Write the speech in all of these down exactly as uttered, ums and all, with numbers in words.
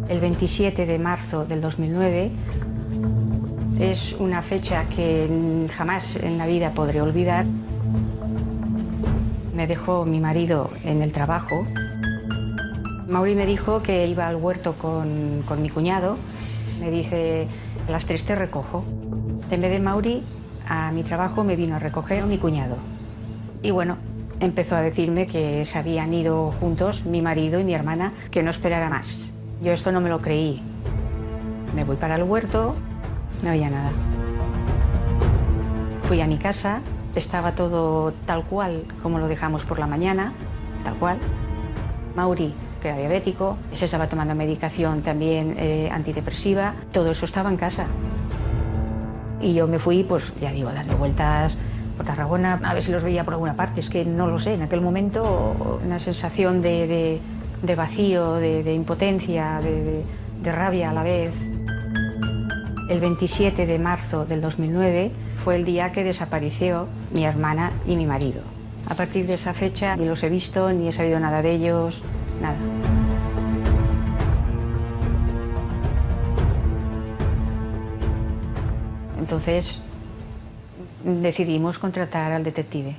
El veintisiete de marzo del dos mil nueve es una fecha que jamás en la vida podré olvidar. Me dejó mi marido en el trabajo. Mauri me dijo que iba al huerto con, con mi cuñado. Me dice, a las tres te recojo. En vez de Mauri, a mi trabajo me vino a recoger mi cuñado. Y bueno, empezó a decirme que se habían ido juntos, mi marido y mi hermana, que no esperara más. Yo esto no me lo creí. Me voy para el huerto, no había nada. Fui a mi casa, estaba todo tal cual como lo dejamos por la mañana, tal cual. Mauri, que era diabético, se estaba tomando medicación también eh, antidepresiva, todo eso estaba en casa. Y yo me fui, pues ya digo, dando vueltas por Tarragona, a ver si los veía por alguna parte, es que no lo sé, en aquel momento una sensación de, de, de vacío, de, de impotencia, de, de, de rabia a la vez. El veintisiete de marzo del dos mil nueve fue el día que desapareció mi hermana y mi marido. A partir de esa fecha ni los he visto, ni he sabido nada de ellos, nada. Entonces decidimos contratar al detective.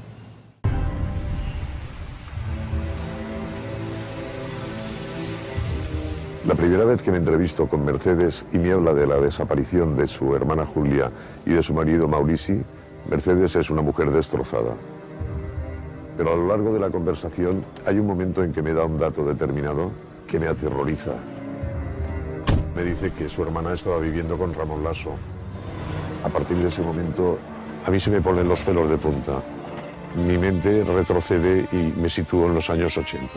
La primera vez que me entrevisto con Mercedes y me habla de la desaparición de su hermana Julia y de su marido Maurici, Mercedes es una mujer destrozada. Pero a lo largo de la conversación hay un momento en que me da un dato determinado que me aterroriza. Me dice que su hermana estaba viviendo con Ramón Lasso. A partir de ese momento, a mí se me ponen los pelos de punta. Mi mente retrocede y me sitúo en los años ochenta.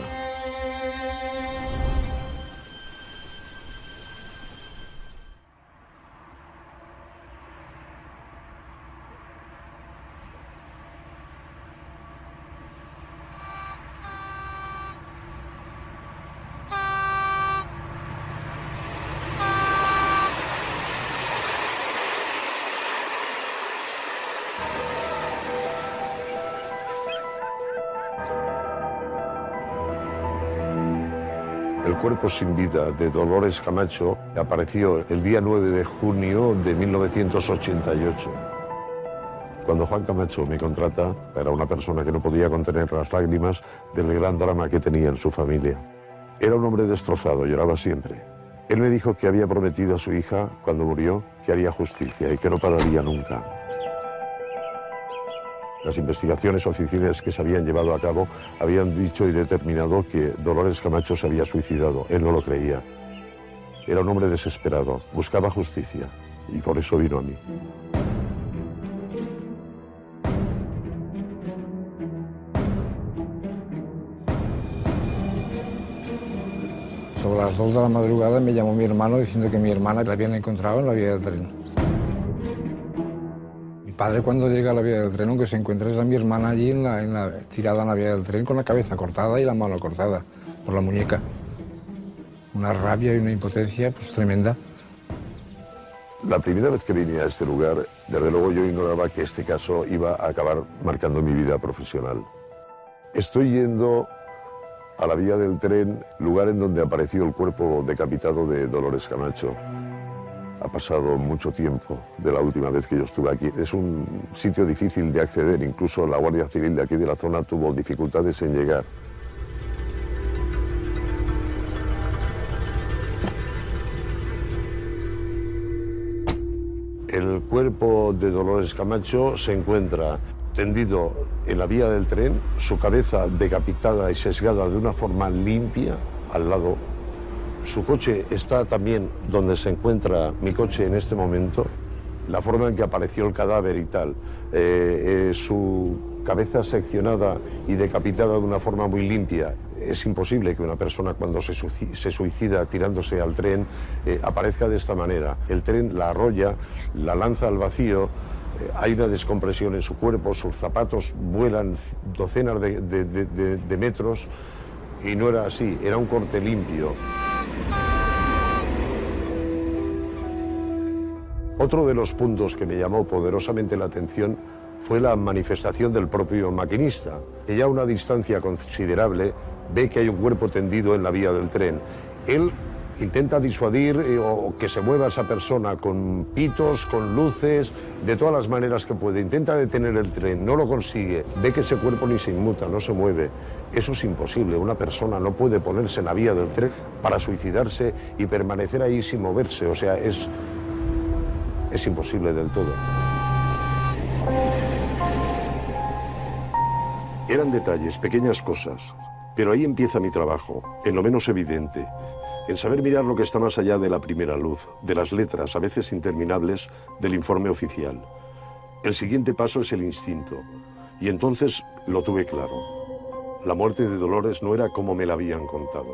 El cuerpo sin vida de Dolores Camacho apareció el día nueve de junio de mil novecientos ochenta y ocho. Cuando Juan Camacho me contrata, era una persona que no podía contener las lágrimas del gran drama que tenía en su familia. Era un hombre destrozado, lloraba siempre. Él me dijo que había prometido a su hija, cuando murió, que haría justicia y que no pararía nunca. Las investigaciones oficiales que se habían llevado a cabo habían dicho y determinado que Dolores Camacho se había suicidado. Él no lo creía. Era un hombre desesperado, buscaba justicia y por eso vino a mí. Sobre las dos de la madrugada me llamó mi hermano diciendo que mi hermana la habían encontrado en la vía del tren. Mi padre, cuando llega a la vía del tren, aunque se encuentra es a mi hermana allí en la, en la, tirada en la vía del tren con la cabeza cortada y la mano cortada por la muñeca. Una rabia y una impotencia pues tremenda. La primera vez que vine a este lugar, desde luego yo ignoraba que este caso iba a acabar marcando mi vida profesional. Estoy yendo a la vía del tren, lugar en donde apareció el cuerpo decapitado de Dolores Camacho. Ha pasado mucho tiempo de la última vez que yo estuve aquí. Es un sitio difícil de acceder, incluso la Guardia Civil de aquí de la zona tuvo dificultades en llegar. El cuerpo de Dolores Camacho se encuentra tendido en la vía del tren, su cabeza decapitada y sesgada de una forma limpia al lado. Su coche está también donde se encuentra mi coche en este momento, la forma en que apareció el cadáver y tal. Eh, eh, su cabeza seccionada y decapitada de una forma muy limpia. Es imposible que una persona cuando se suicida, se suicida tirándose al tren eh, aparezca de esta manera. El tren la arrolla, la lanza al vacío. Hay una descompresión en su cuerpo, sus zapatos vuelan docenas de, de, de, de, de metros y no era así, era un corte limpio. Otro de los puntos que me llamó poderosamente la atención fue la manifestación del propio maquinista, que ya a una distancia considerable ve que hay un cuerpo tendido en la vía del tren. Él Intenta disuadir eh, o que se mueva esa persona con pitos, con luces, de todas las maneras que puede. Intenta detener el tren, no lo consigue. Ve que ese cuerpo ni se inmuta, no se mueve. Eso es imposible. Una persona no puede ponerse en la vía del tren para suicidarse y permanecer ahí sin moverse. O sea, es, es imposible del todo. Eran detalles, pequeñas cosas. Pero ahí empieza mi trabajo, en lo menos evidente. En saber mirar lo que está más allá de la primera luz, de las letras, a veces interminables, del informe oficial. El siguiente paso es el instinto. Y entonces lo tuve claro. La muerte de Dolores no era como me la habían contado.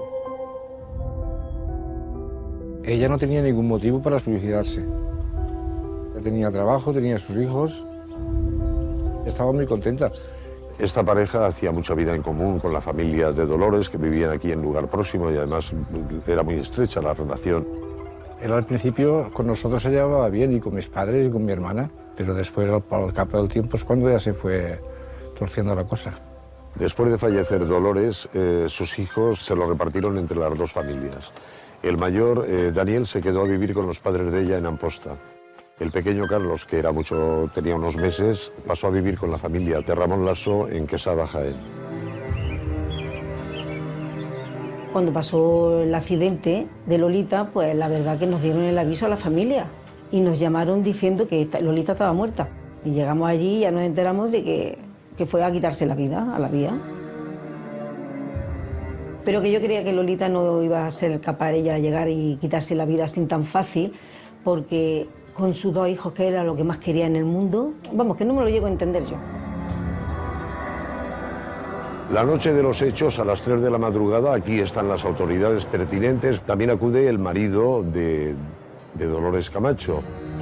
Ella no tenía ningún motivo para suicidarse. Ella tenía trabajo, tenía sus hijos. Estaba muy contenta. Esta pareja hacía mucha vida en común con la familia de Dolores, que vivían aquí en lugar próximo, y además era muy estrecha la relación. Él al principio con nosotros se llevaba bien, y con mis padres y con mi hermana, pero después, al cabo del tiempo, es cuando ya se fue torciendo la cosa. Después de fallecer Dolores, eh, sus hijos se lo repartieron entre las dos familias. El mayor, eh, Daniel, se quedó a vivir con los padres de ella en Amposta. El pequeño Carlos, que era mucho, tenía unos meses, pasó a vivir con la familia de Ramón Lasso en Quesada, Jaén. Cuando pasó el accidente de Lolita, pues la verdad que nos dieron el aviso a la familia y nos llamaron diciendo que Lolita estaba muerta. Y llegamos allí y ya nos enteramos de que, que fue a quitarse la vida, a la vía. Pero que yo creía que Lolita no iba a ser capaz ella de llegar y quitarse la vida así tan fácil, porque con sus dos hijos, que era lo que más quería en el mundo, vamos, que no me lo llego a entender yo. La noche de los hechos, a las tres de la madrugada, aquí están las autoridades pertinentes. También acude el marido de, de Dolores Camacho.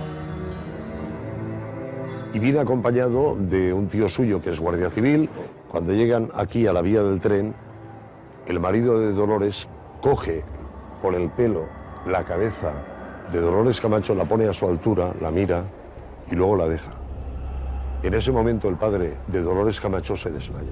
Y viene acompañado de un tío suyo, que es guardia civil. Cuando llegan aquí a la vía del tren, el marido de Dolores coge por el pelo la cabeza de Dolores Camacho, la pone a su altura, la mira y luego la deja. En ese momento el padre de Dolores Camacho se desmaya.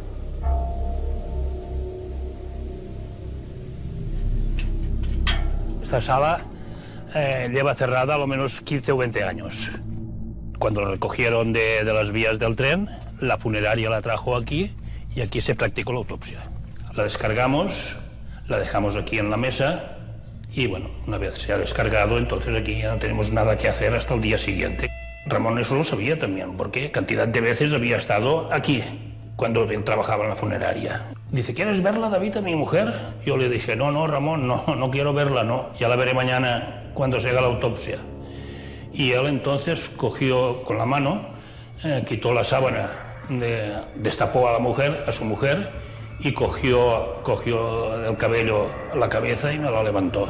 Esta sala eh, lleva cerrada a lo menos quince o veinte años. Cuando lo recogieron de, de las vías del tren, la funeraria la trajo aquí y aquí se practicó la autopsia. La descargamos, la dejamos aquí en la mesa. Y bueno, una vez se ha descargado, entonces aquí ya no tenemos nada que hacer hasta el día siguiente. Ramón eso lo sabía también, porque cantidad de veces había estado aquí, cuando él trabajaba en la funeraria. Dice, ¿quieres verla, David, a mi mujer? Yo le dije, no, no, Ramón, no, no quiero verla, no. Ya la veré mañana cuando se haga la autopsia. Y él entonces cogió con la mano, eh, quitó la sábana, de, destapó a la mujer, a su mujer, y cogió, cogió el cabello la cabeza y me la levantó.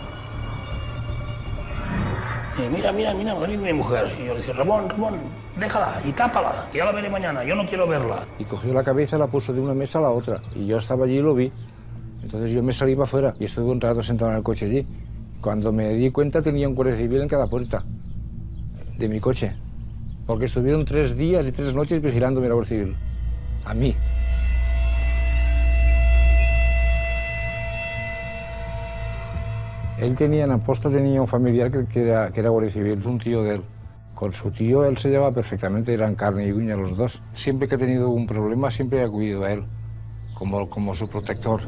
Y mira, mira, mira, David, mi mujer. Y yo le dije, Ramón, Ramón, déjala y tápala, que ya la veré mañana, yo no quiero verla. Y cogió la cabeza y la puso de una mesa a la otra. Y yo estaba allí y lo vi. Entonces yo me salí para afuera y estuve un rato sentado en el coche allí. Cuando me di cuenta tenía un guardia civil en cada puerta de mi coche. Porque estuvieron tres días y tres noches vigilándome la guardia civil. A mí. Él tenía en Amposta, tenía un familiar que, que, era, que era guardia civil, un tío de él. Con su tío él se llevaba perfectamente, eran carne y uña los dos. Siempre que he tenido un problema, siempre he acudido a él, como, como su protector.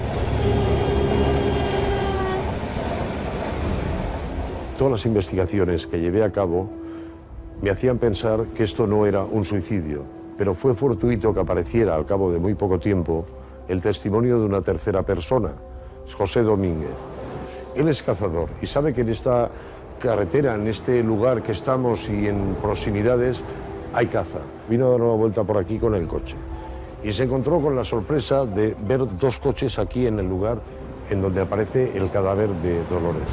Todas las investigaciones que llevé a cabo me hacían pensar que esto no era un suicidio, pero fue fortuito que apareciera al cabo de muy poco tiempo el testimonio de una tercera persona, José Domínguez. Él es cazador y sabe que en esta carretera, en este lugar que estamos y en proximidades, hay caza. Vino a dar una vuelta por aquí con el coche y se encontró con la sorpresa de ver dos coches aquí en el lugar en donde aparece el cadáver de Dolores.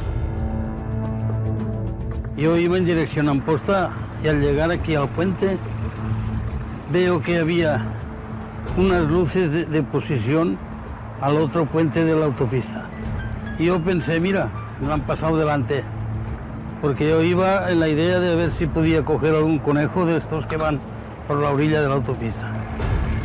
Yo iba en dirección a Amposta y al llegar aquí al puente veo que había unas luces de, de posición al otro puente de la autopista. Y yo pensé, mira, me han pasado delante, porque yo iba en la idea de ver si podía coger algún conejo de estos que van por la orilla de la autopista.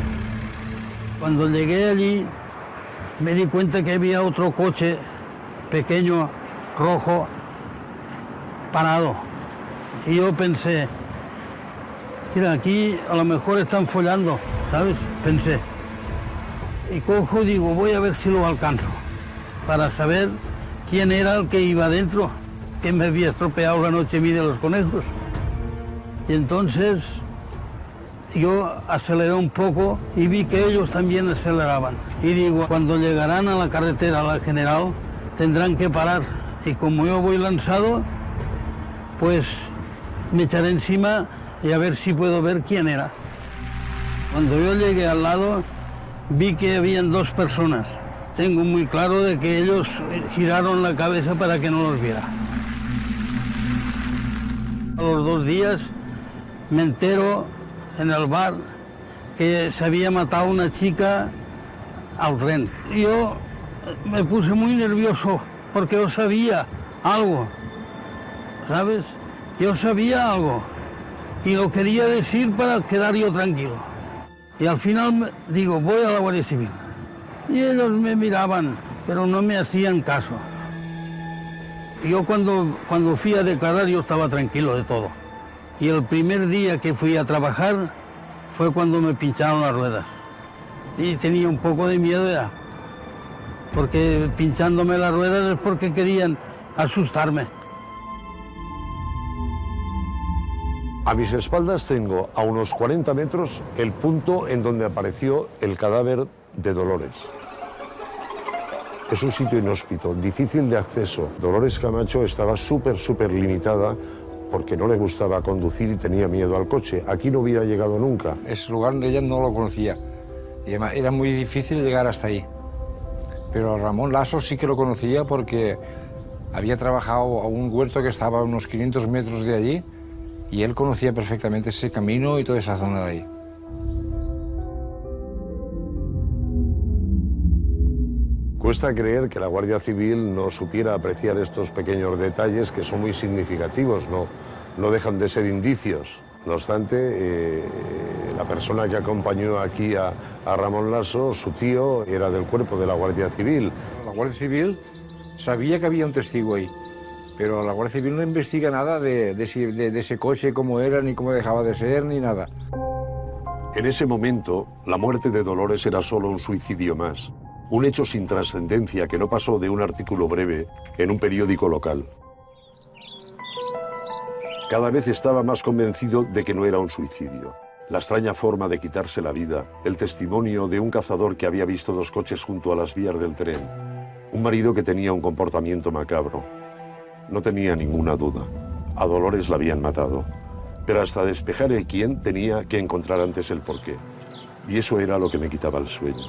Cuando llegué allí, me di cuenta que había otro coche pequeño rojo parado. Y yo pensé, mira, aquí a lo mejor están follando, ¿sabes? Pensé. Y cojo, digo, voy a ver si lo alcanzo, para saber quién era el que iba adentro, que me había estropeado la noche a mí de los conejos. Y entonces yo aceleré un poco y vi que ellos también aceleraban. Y digo, cuando llegarán a la carretera, a la General, tendrán que parar. Y como yo voy lanzado, pues me echaré encima y a ver si puedo ver quién era. Cuando yo llegué al lado, vi que habían dos personas. Tengo muy claro de que ellos giraron la cabeza para que no los viera. A los dos días me entero en el bar que se había matado una chica al tren. Yo me puse muy nervioso porque yo sabía algo, ¿sabes? Yo sabía algo y lo quería decir para quedar yo tranquilo. Y al final digo, voy a la Guardia Civil. Y ellos me miraban, pero no me hacían caso. Yo cuando, cuando fui a declarar yo estaba tranquilo de todo. Y el primer día que fui a trabajar fue cuando me pincharon las ruedas. Y tenía un poco de miedo ya, porque pinchándome las ruedas es porque querían asustarme. A mis espaldas tengo, a unos cuarenta metros, el punto en donde apareció el cadáver de Dolores. Es un sitio inhóspito, difícil de acceso. Dolores Camacho estaba súper, súper limitada porque no le gustaba conducir y tenía miedo al coche. Aquí no hubiera llegado nunca. Ese lugar ella no lo conocía. Y además era muy difícil llegar hasta ahí. Pero Ramón Lasso sí que lo conocía porque había trabajado a un huerto que estaba a unos quinientos metros de allí y él conocía perfectamente ese camino y toda esa zona de ahí. Cuesta creer que la Guardia Civil no supiera apreciar estos pequeños detalles que son muy significativos, no, no dejan de ser indicios. No obstante, eh, la persona que acompañó aquí a, a Ramón Lasso, su tío, era del cuerpo de la Guardia Civil. La Guardia Civil sabía que había un testigo ahí, pero la Guardia Civil no investiga nada de, de, ese, de, de ese coche, cómo era, ni cómo dejaba de ser, ni nada. En ese momento, la muerte de Dolores era solo un suicidio más. Un hecho sin trascendencia que no pasó de un artículo breve en un periódico local. Cada vez estaba más convencido de que no era un suicidio. La extraña forma de quitarse la vida, el testimonio de un cazador que había visto dos coches junto a las vías del tren, un marido que tenía un comportamiento macabro. No tenía ninguna duda. A Dolores la habían matado. Pero hasta despejar el quién tenía que encontrar antes el porqué. Y eso era lo que me quitaba el sueño.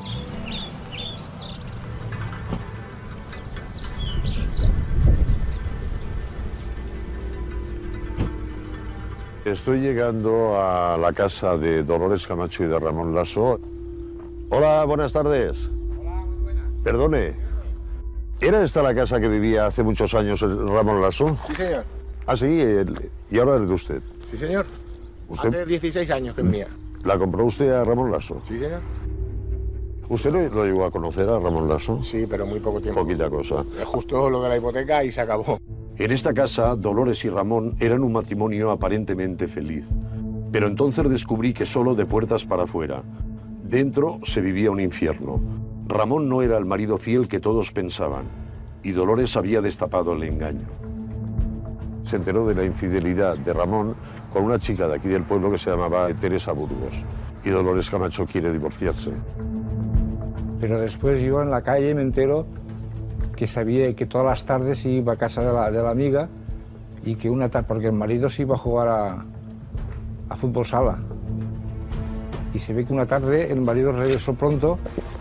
Estoy llegando a la casa de Dolores Camacho y de Ramón Lasso. Hola, buenas tardes. Hola, muy buenas. Perdone, ¿era esta la casa que vivía hace muchos años el Ramón Lasso? Sí, señor. Ah, sí, el- y ahora es de usted. Sí, señor. ¿Usted? Hace dieciséis años que es mía. ¿La compró usted a Ramón Lasso? Sí, señor. ¿Usted lo, lo llegó a conocer a Ramón Lasso? Sí, pero muy poco tiempo. Poquita cosa. Es justo lo de la hipoteca y se acabó. En esta casa, Dolores y Ramón eran un matrimonio aparentemente feliz. Pero entonces descubrí que solo de puertas para afuera. Dentro se vivía un infierno. Ramón no era el marido fiel que todos pensaban. Y Dolores había destapado el engaño. Se enteró de la infidelidad de Ramón con una chica de aquí del pueblo que se llamaba Teresa Burgos. Y Dolores Camacho quiere divorciarse. Pero después yo en la calle me entero que sabía que todas las tardes iba a casa de la, de la amiga y que una tarde, porque el marido se iba a jugar a, a fútbol sala. Y se ve que una tarde el marido regresó pronto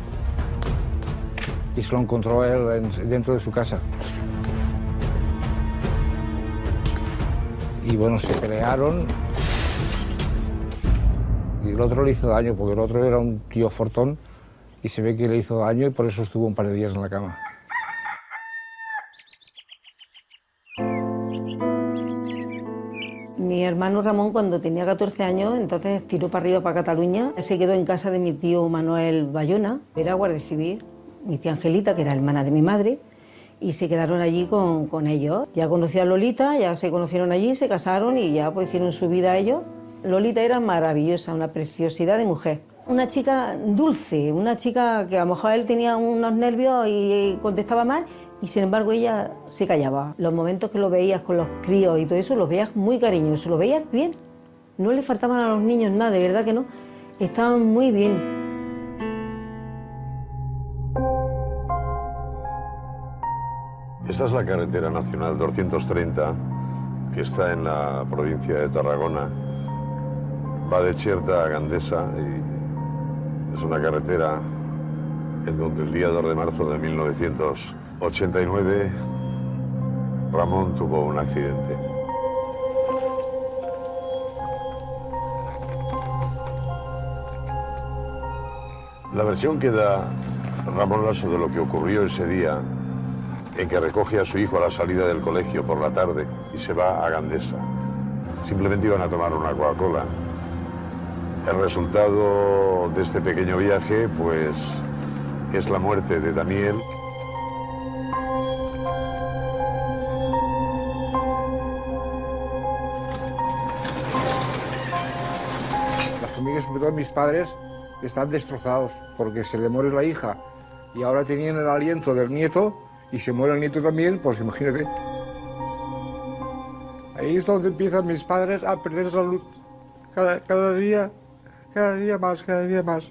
y se lo encontró él en, dentro de su casa. Y bueno, se pelearon y el otro le hizo daño, porque el otro era un tío fortón y se ve que le hizo daño y por eso estuvo un par de días en la cama. Mi hermano Ramón, cuando tenía catorce años, entonces tiró para arriba, para Cataluña. Se quedó en casa de mi tío Manuel Bayona, era guardia civil. Mi tía Angelita, que era hermana de mi madre, y se quedaron allí con, con ellos. Ya conoció a Lolita, ya se conocieron allí, se casaron y ya pues hicieron su vida ellos. Lolita era maravillosa, una preciosidad de mujer. Una chica dulce, una chica que a lo mejor él tenía unos nervios y contestaba mal y sin embargo ella se callaba. Los momentos que lo veías con los críos y todo eso, los veías muy cariñosos, los veías bien. No le faltaban a los niños nada, de verdad que no. Estaban muy bien. Esta es la carretera nacional doscientos treinta, que está en la provincia de Tarragona. Va de Cherta a Gandesa y es una carretera en donde el día dos de marzo de mil novecientos ochenta y nueve Ramón tuvo un accidente. La versión que da Ramón Lasso de lo que ocurrió ese día, en que recoge a su hijo a la salida del colegio por la tarde y se va a Gandesa. Simplemente iban a tomar una Coca-Cola. El resultado de este pequeño viaje, pues, es la muerte de Daniel. La familia, sobre todo mis padres, están destrozados porque se le muere la hija y ahora tenían el aliento del nieto y se muere el nieto también, pues imagínate. Ahí es donde empiezan mis padres a perder salud. Cada, cada día, cada día más, cada día más.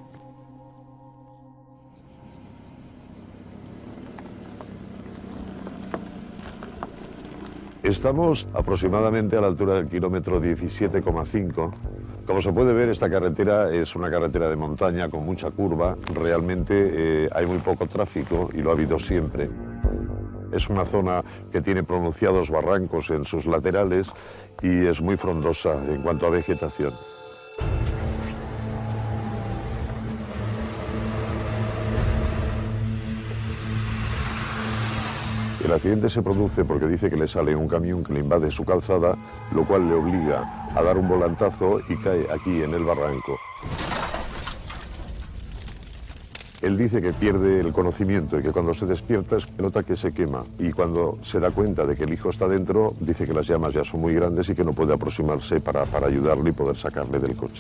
Estamos aproximadamente a la altura del kilómetro diecisiete coma cinco. Como se puede ver, esta carretera es una carretera de montaña con mucha curva. Realmente eh, hay muy poco tráfico y lo ha habido siempre. Es una zona que tiene pronunciados barrancos en sus laterales y es muy frondosa en cuanto a vegetación. El accidente se produce porque dice que le sale un camión que le invade su calzada, lo cual le obliga a dar un volantazo y cae aquí en el barranco. Él dice que pierde el conocimiento y que cuando se despierta es que nota que se quema. Y cuando se da cuenta de que el hijo está dentro, dice que las llamas ya son muy grandes y que no puede aproximarse para, para ayudarle y poder sacarle del coche.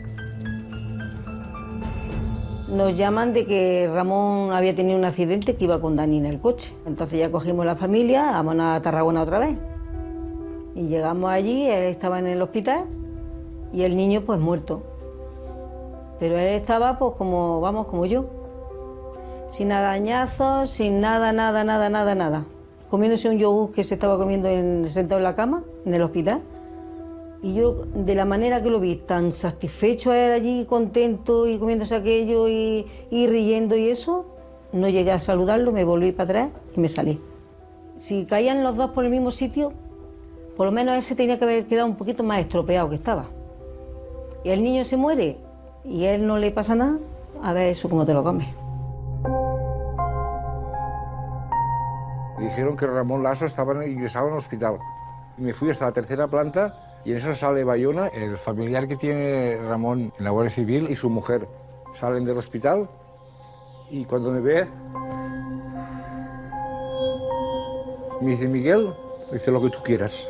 Nos llaman de que Ramón había tenido un accidente, que iba con Dani en el coche. Entonces ya cogimos la familia, vamos a Tarragona otra vez. Y llegamos allí, él estaba en el hospital y el niño pues muerto. Pero él estaba pues como, vamos, como yo. Sin arañazos, sin nada, nada, nada, nada, nada. Comiéndose un yogur que se estaba comiendo en, sentado en la cama, en el hospital. Y yo, de la manera que lo vi, tan satisfecho a él allí, contento y comiéndose aquello y, y riendo y eso, no llegué a saludarlo, me volví para atrás y me salí. Si caían los dos por el mismo sitio, por lo menos él se tenía que haber quedado un poquito más estropeado que estaba. Y el niño se muere y a él no le pasa nada, a ver eso cómo te lo comes. Dijeron que Ramón Lasso estaba ingresado en el hospital. Me fui hasta la tercera planta y en eso sale Bayona, el familiar que tiene Ramón en la Guardia Civil y su mujer. Salen del hospital y cuando me ve, me dice, Miguel, dice lo que tú quieras.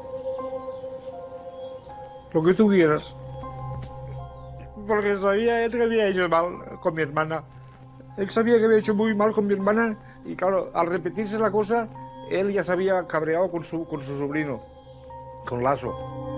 Lo que tú quieras. Porque sabía él que había hecho mal con mi hermana. Él sabía que había hecho muy mal con mi hermana y claro, al repetirse la cosa, él ya se había cabreado con su, con su sobrino, con Lasso.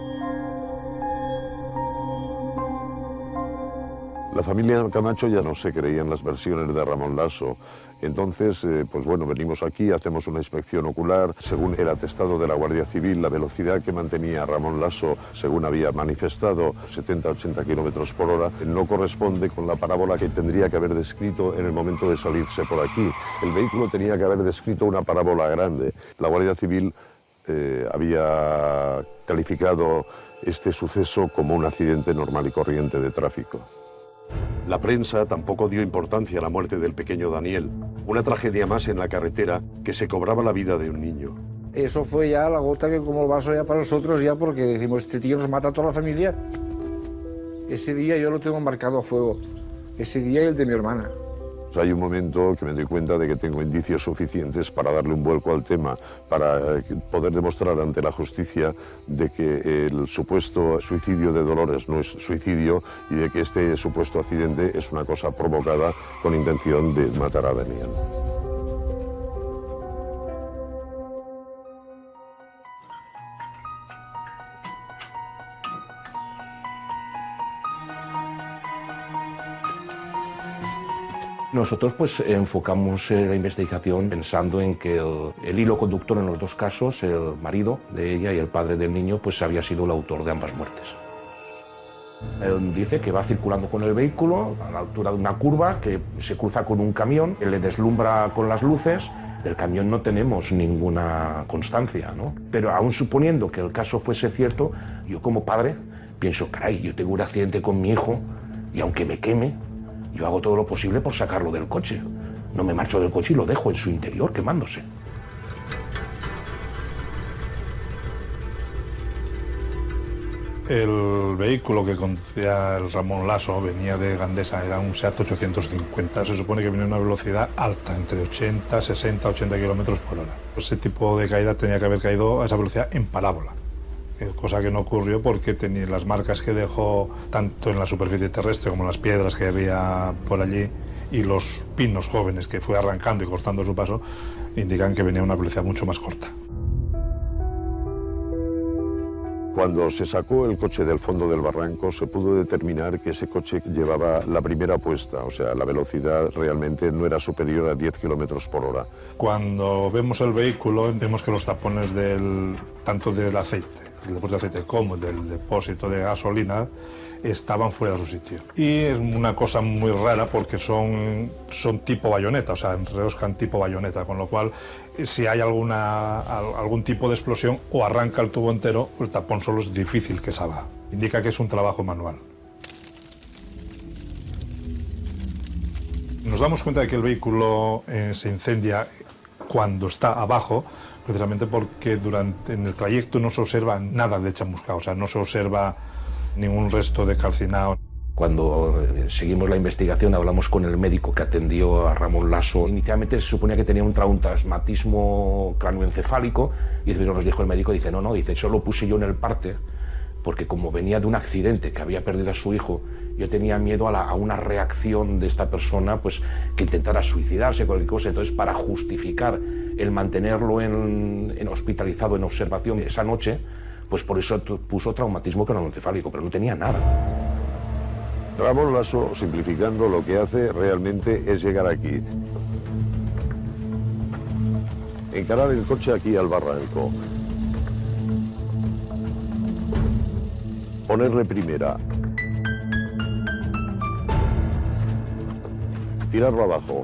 La familia Camacho ya no se creía en las versiones de Ramón Lasso. Entonces, eh, pues bueno, venimos aquí, hacemos una inspección ocular. Según el atestado de la Guardia Civil, la velocidad que mantenía Ramón Lasso, según había manifestado, setenta a ochenta kilómetros por hora, no corresponde con la parábola que tendría que haber descrito en el momento de salirse por aquí. El vehículo tenía que haber descrito una parábola grande. La Guardia Civil eh, había calificado este suceso como un accidente normal y corriente de tráfico. La prensa tampoco dio importancia a la muerte del pequeño Daniel, una tragedia más en la carretera que se cobraba la vida de un niño. Eso fue ya la gota que como el vaso ya para nosotros, ya porque decimos, este tío nos mata a toda la familia. Ese día yo lo tengo marcado a fuego, ese día y el de mi hermana. O sea, hay un momento que me doy cuenta de que tengo indicios suficientes para darle un vuelco al tema, para poder demostrar ante la justicia de que el supuesto suicidio de Dolores no es suicidio y de que este supuesto accidente es una cosa provocada con intención de matar a Damián. Nosotros pues enfocamos eh, la investigación pensando en que el, el hilo conductor en los dos casos, el marido de ella y el padre del niño, pues había sido el autor de ambas muertes. Él dice que va circulando con el vehículo a la altura de una curva, que se cruza con un camión, que le deslumbra con las luces. Del camión no tenemos ninguna constancia, ¿no? Pero aún suponiendo que el caso fuese cierto, yo como padre pienso, caray, yo tengo un accidente con mi hijo y aunque me queme, yo hago todo lo posible por sacarlo del coche. No me marcho del coche y lo dejo en su interior quemándose. El vehículo que conducía el Ramón Lasso venía de Gandesa, era un SEAT ochocientos cincuenta. Se supone que venía a una velocidad alta, entre ochenta, sesenta, ochenta kilómetros por hora. Ese tipo de caída tenía que haber caído a esa velocidad en parábola. Cosa que no ocurrió porque tenía las marcas que dejó tanto en la superficie terrestre como en las piedras que había por allí y los pinos jóvenes que fue arrancando y cortando su paso indican que venía a una velocidad mucho más corta. Cuando se sacó el coche del fondo del barranco se pudo determinar que ese coche llevaba la primera puesta, o sea, la velocidad realmente no era superior a diez kilómetros por hora. Cuando vemos el vehículo vemos que los tapones del, tanto del aceite, el depósito de aceite como del depósito de gasolina estaban fuera de su sitio. Y es una cosa muy rara porque son, son tipo bayoneta, o sea, enroscan tipo bayoneta, con lo cual si hay alguna, algún tipo de explosión o arranca el tubo entero, el tapón solo es difícil que salga. Indica que es un trabajo manual. Nos damos cuenta de que el vehículo eh, se incendia cuando está abajo, precisamente porque durante, en el trayecto no se observa nada de chamuscado, o sea, no se observa ningún resto de calcinado. Cuando seguimos la investigación hablamos con el médico que atendió a Ramón Lasso. Inicialmente se suponía que tenía un traumatismo cráneoencefálico y nos dijo el médico, dice, no, no, dice, eso lo puse yo en el parte porque como venía de un accidente que había perdido a su hijo, yo tenía miedo a, la, a una reacción de esta persona pues, que intentara suicidarse, cualquier cosa. Entonces, para justificar el mantenerlo en, en hospitalizado en observación esa noche, pues por eso puso traumatismo craneoencefálico, pero no tenía nada. Ramón Lasso, simplificando, lo que hace realmente es llegar aquí, encarar el coche aquí al barranco, ponerle primera, tirarlo abajo,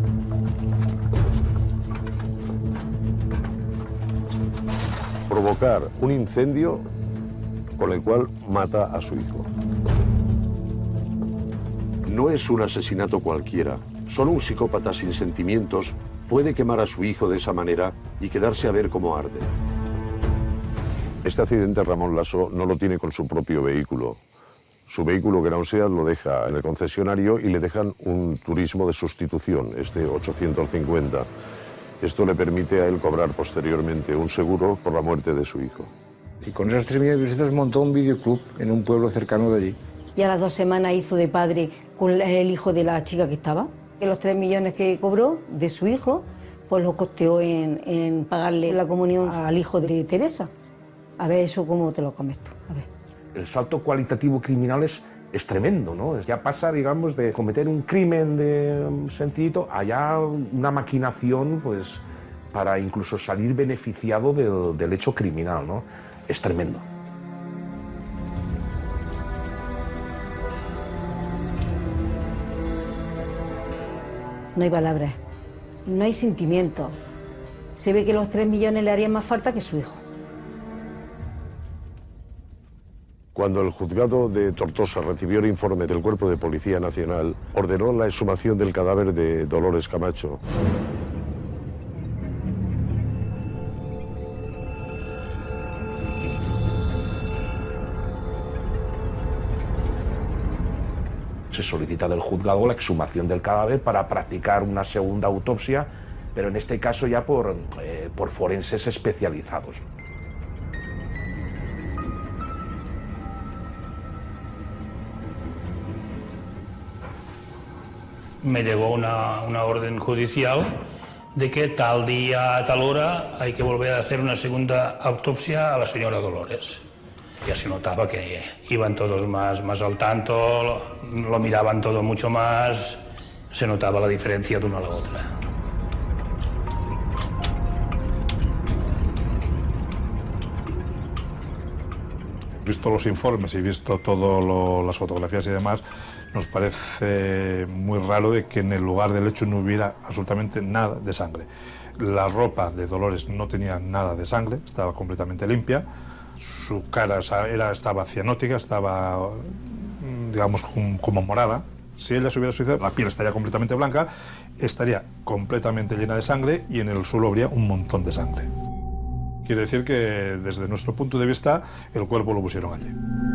provocar un incendio con el cual mata a su hijo. No es un asesinato cualquiera. Solo un psicópata sin sentimientos puede quemar a su hijo de esa manera y quedarse a ver cómo arde. Este accidente Ramón Lasso no lo tiene con su propio vehículo. Su vehículo, que era un SEAT, lo deja en el concesionario y le dejan un turismo de sustitución, este ochocientos cincuenta. Esto le permite a él cobrar posteriormente un seguro por la muerte de su hijo. Y con esos tres millones de pesetas montó un videoclub en un pueblo cercano de allí. Y a las dos semanas hizo de padre con el hijo de la chica que estaba. Y los tres millones que cobró de su hijo, pues lo costeó en, en pagarle la comunión al hijo de Teresa. A ver, eso cómo te lo comes tú. A ver. El salto cualitativo criminal es, es tremendo, ¿no? Ya pasa, digamos, de cometer un crimen de um, sencillito a ya una maquinación, pues, para incluso salir beneficiado del, del hecho criminal, ¿no? Es tremendo. No hay palabras, no hay sentimientos. Se ve que los tres millones le harían más falta que su hijo. Cuando el juzgado de Tortosa recibió el informe del Cuerpo de Policía Nacional, ordenó la exhumación del cadáver de Dolores Camacho. se solicita del juzgado la exhumación del cadáver para practicar una segunda autopsia, pero en este caso ya por, eh, por forenses especializados. Me llegó una, una orden judicial de que tal día, a tal hora, hay que volver a hacer una segunda autopsia a la señora Dolores. Ya se notaba que iban todos más, más al tanto, lo, lo miraban todo mucho más, se notaba la diferencia de una a la otra. Visto los informes y visto todas las fotografías y demás, nos parece muy raro de que en el lugar del hecho no hubiera absolutamente nada de sangre. La ropa de Dolores no tenía nada de sangre, estaba completamente limpia. Su cara era, estaba cianótica, estaba, digamos, como morada. Si ella se hubiera suicidado, la piel estaría completamente blanca, estaría completamente llena de sangre y en el suelo habría un montón de sangre. Quiere decir que, desde nuestro punto de vista, el cuerpo lo pusieron allí.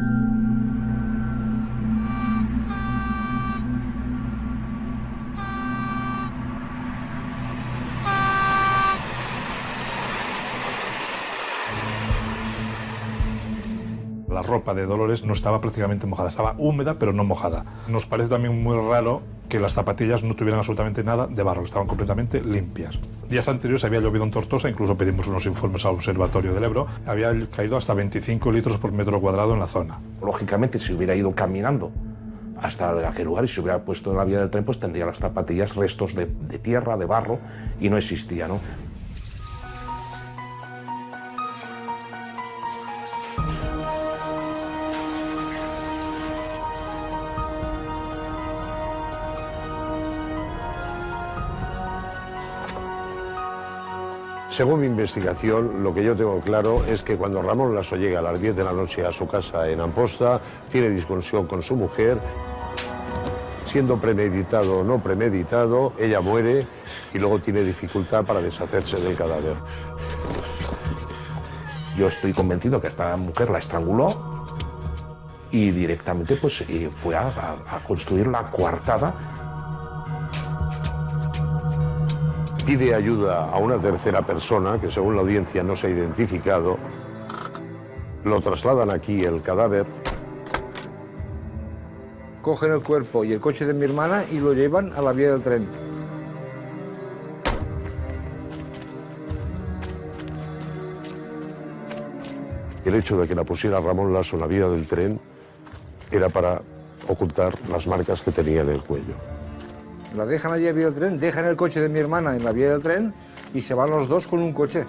La ropa de Dolores no estaba prácticamente mojada, estaba húmeda pero no mojada. Nos parece también muy raro que las zapatillas no tuvieran absolutamente nada de barro, estaban completamente limpias. Días anteriores había llovido en Tortosa, incluso pedimos unos informes al Observatorio del Ebro, había caído hasta veinticinco litros por metro cuadrado en la zona. Lógicamente, si hubiera ido caminando hasta aquel lugar y se hubiera puesto en la vía del tren, pues tendría las zapatillas restos de, de tierra, de barro, y no existía, ¿no? Según mi investigación, lo que yo tengo claro es que cuando Ramón Laso llega a las diez de la noche a su casa en Amposta, tiene discusión con su mujer, siendo premeditado o no premeditado, ella muere y luego tiene dificultad para deshacerse del cadáver. Yo estoy convencido que esta mujer la estranguló y directamente pues, fue a, a, a construir la coartada. Pide ayuda a una tercera persona, que según la audiencia no se ha identificado. Lo trasladan aquí, el cadáver. Cogen el cuerpo y el coche de mi hermana y lo llevan a la vía del tren. El hecho de que la pusiera Ramón Laso en la vía del tren era para ocultar las marcas que tenía en el cuello. La dejan allí a vía del tren, dejan el coche de mi hermana en la vía del tren y se van los dos con un coche.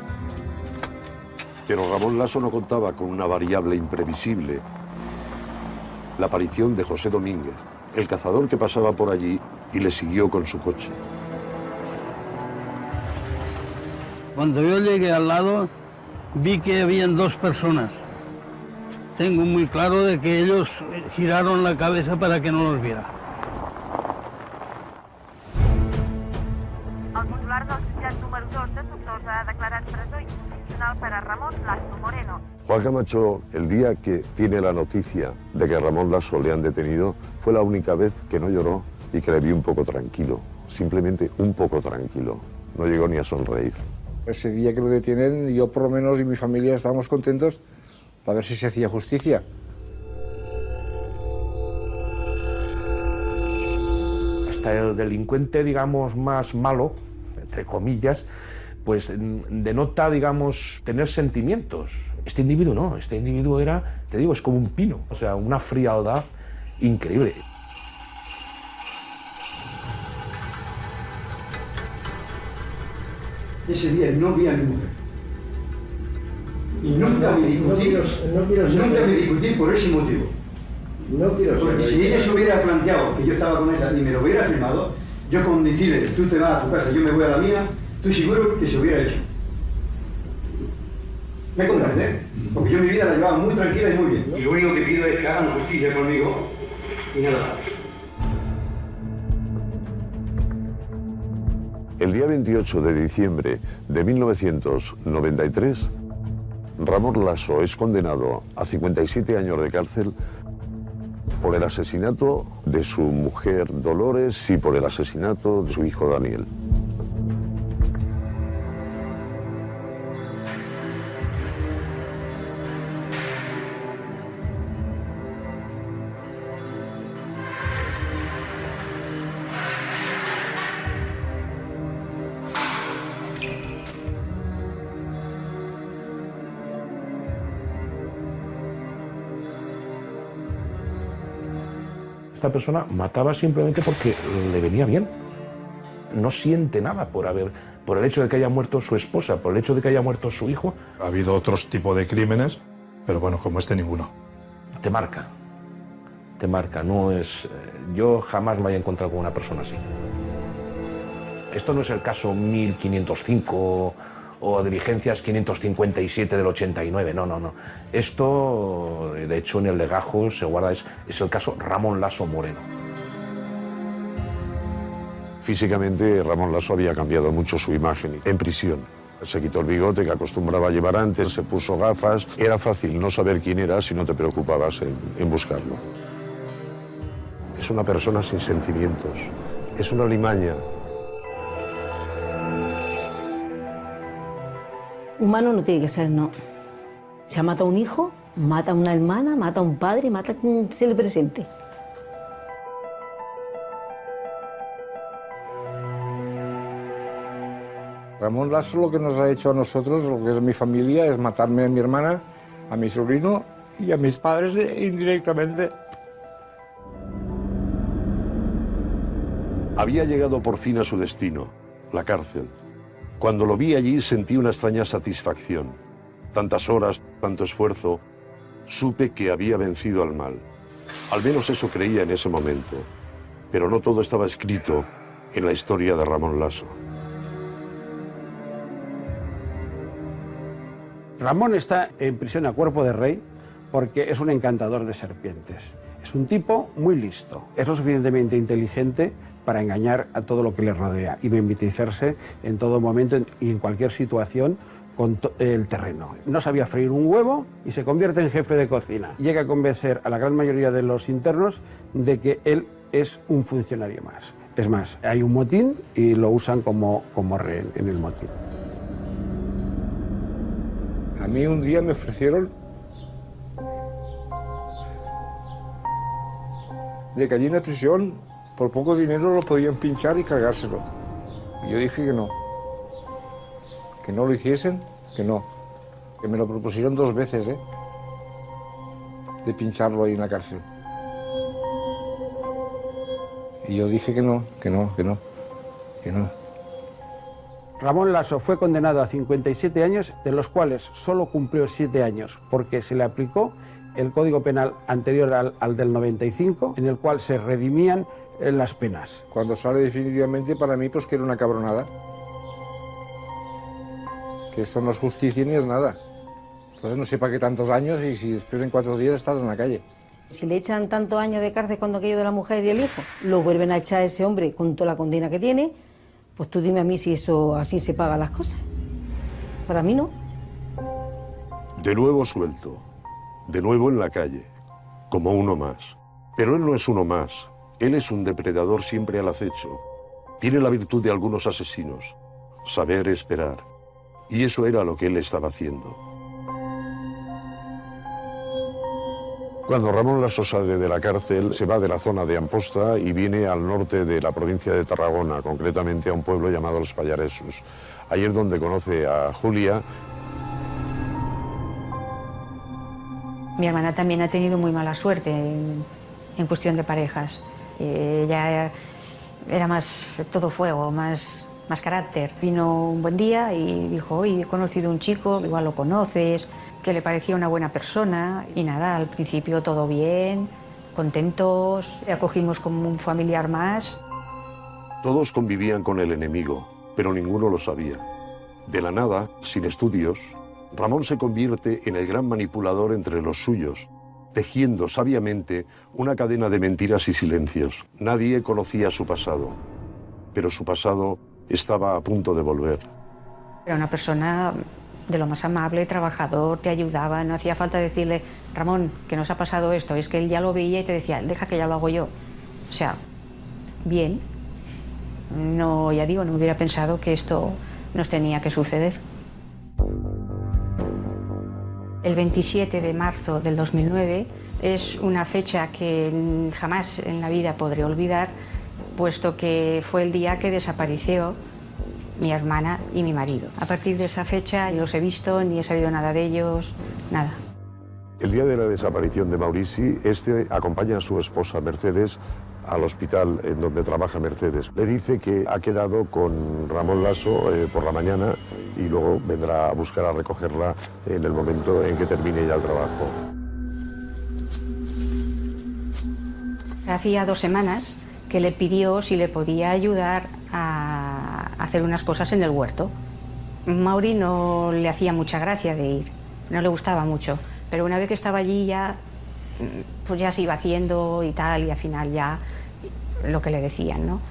Pero Ramón Laso no contaba con una variable imprevisible: la aparición de José Domínguez, el cazador que pasaba por allí y le siguió con su coche. Cuando yo llegué al lado, vi que habían dos personas. Tengo muy claro de que ellos giraron la cabeza para que no los viera. El titular del jutjat número dos de Tortosa ha declarat presó incondicional para Ramón Laso Moreno. Juan Camacho, el día que tiene la noticia de que a Ramón Laso le han detenido, fue la única vez que no lloró y que le vi un poco tranquilo, simplemente un poco tranquilo. No llegó ni a sonreír. Ese día que lo detienen, yo por lo menos y mi familia estábamos contentos para ver si se hacía justicia. Hasta el delincuente, digamos, más malo, entre comillas, pues denota, digamos, tener sentimientos. Este individuo no, este individuo era, te digo, es como un pino, o sea, una frialdad increíble. Ese día no vi a mi mujer. Y nunca me discutí, no quiero, no quiero nunca me discutí por ese motivo. No quiero Porque si ella se hubiera planteado que yo estaba con ella y me lo hubiera firmado, yo con decirle, tú te vas a tu casa, yo me voy a la mía, estoy seguro que se hubiera hecho. ¿Me comprendes? Porque yo mi vida la llevaba muy tranquila y muy bien. Y lo único que pido es que hagan justicia conmigo y nada más. El día veintiocho de diciembre de mil novecientos noventa y tres, Ramón Laso es condenado a cincuenta y siete años de cárcel por el asesinato de su mujer Dolores y por el asesinato de su hijo Daniel. Esta persona mataba simplemente porque le venía bien. No siente nada por haber, por el hecho de que haya muerto su esposa, por el hecho de que haya muerto su hijo. Ha habido otros tipos de crímenes, pero bueno, como este ninguno. Te marca, te marca. No es, yo jamás me haya encontrado con una persona así. Esto no es el caso mil quinientos cinco o diligencias quinientos cincuenta y siete del ochenta y nueve, no, no, no. Esto, de hecho, en el legajo se guarda, es, es el caso Ramón Laso Moreno. Físicamente, Ramón Laso había cambiado mucho su imagen en prisión. Se quitó el bigote que acostumbraba a llevar antes, se puso gafas. Era fácil no saber quién era si no te preocupabas en, en buscarlo. Es una persona sin sentimientos, es una limaña. Humano no tiene que ser, no. Se ha matado a un hijo, mata a una hermana, mata a un padre, mata a quien se le presente. Ramón Laso lo que nos ha hecho a nosotros, lo que es mi familia, es matarme a mi hermana, a mi sobrino y a mis padres indirectamente. Había llegado por fin a su destino, la cárcel. Cuando lo vi allí sentí una extraña satisfacción. Tantas horas, tanto esfuerzo, supe que había vencido al mal. Al menos eso creía en ese momento. Pero no todo estaba escrito en la historia de Ramón Laso. Ramón está en prisión a cuerpo de rey porque es un encantador de serpientes. Es un tipo muy listo, es lo suficientemente inteligente para engañar a todo lo que le rodea y mimetizarse en todo momento y en cualquier situación con el terreno. No sabía freír un huevo y se convierte en jefe de cocina. Llega a convencer a la gran mayoría de los internos de que él es un funcionario más. Es más, hay un motín y lo usan como, como rehén en el motín. A mí un día me ofrecieron de que allí en la prisión por poco dinero lo podían pinchar y cargárselo. Y yo dije que no, que no lo hiciesen, que no. Que me lo propusieron dos veces, ¿eh? De pincharlo ahí en la cárcel. Y yo dije que no, que no, que no, que no. Ramón Laso fue condenado a cincuenta y siete años, de los cuales solo cumplió siete años, porque se le aplicó el Código Penal anterior al, al del noventa y cinco, en el cual se redimían eh, las penas. Cuando sale definitivamente, para mí, pues que era una cabronada. Que esto no es justicia ni es nada. Entonces no sé para qué tantos años y si después en cuatro días estás en la calle. Si le echan tantos años de cárcel cuando aquello de la mujer y el hijo, lo vuelven a echar a ese hombre con toda la condena que tiene, pues tú dime a mí si eso así se pagan las cosas. Para mí no. De nuevo suelto, de nuevo en la calle, como uno más. Pero él no es uno más, él es un depredador siempre al acecho. Tiene la virtud de algunos asesinos, saber esperar. Y eso era lo que él estaba haciendo. Cuando Ramón Laso sale de la cárcel, se va de la zona de Amposta y viene al norte de la provincia de Tarragona, concretamente a un pueblo llamado Los Pallaresos. Ahí es donde conoce a Julia. Mi hermana también ha tenido muy mala suerte en, en cuestión de parejas. Eh, ella era más todo fuego, más, más carácter. Vino un buen día y dijo, oye, he conocido a un chico, igual lo conoces, que le parecía una buena persona. Y nada, al principio todo bien, contentos, le acogimos como un familiar más. Todos convivían con el enemigo, pero ninguno lo sabía. De la nada, sin estudios, Ramón se convierte en el gran manipulador entre los suyos, tejiendo sabiamente una cadena de mentiras y silencios. Nadie conocía su pasado, pero su pasado estaba a punto de volver. Era una persona de lo más amable, trabajador, te ayudaba, no hacía falta decirle, Ramón, que nos ha pasado esto, es que él ya lo veía y te decía, deja que ya lo hago yo. O sea, bien. No, ya digo, no hubiera pensado que esto nos tenía que suceder. El veintisiete de marzo del dos mil nueve es una fecha que jamás en la vida podré olvidar, puesto que fue el día que desapareció mi hermana y mi marido. A partir de esa fecha ni los he visto, ni he sabido nada de ellos, nada. El día de la desaparición de Maurici, este acompaña a su esposa Mercedes al hospital en donde trabaja Mercedes. Le dice que ha quedado con Ramón Laso eh, por la mañana y luego vendrá a buscar a recogerla en el momento en que termine ya el trabajo. Hacía dos semanas que le pidió si le podía ayudar a hacer unas cosas en el huerto. Mauri no le hacía mucha gracia de ir, no le gustaba mucho, pero una vez que estaba allí ya, pues ya se iba haciendo y tal, y al final ya lo que le decían, ¿no?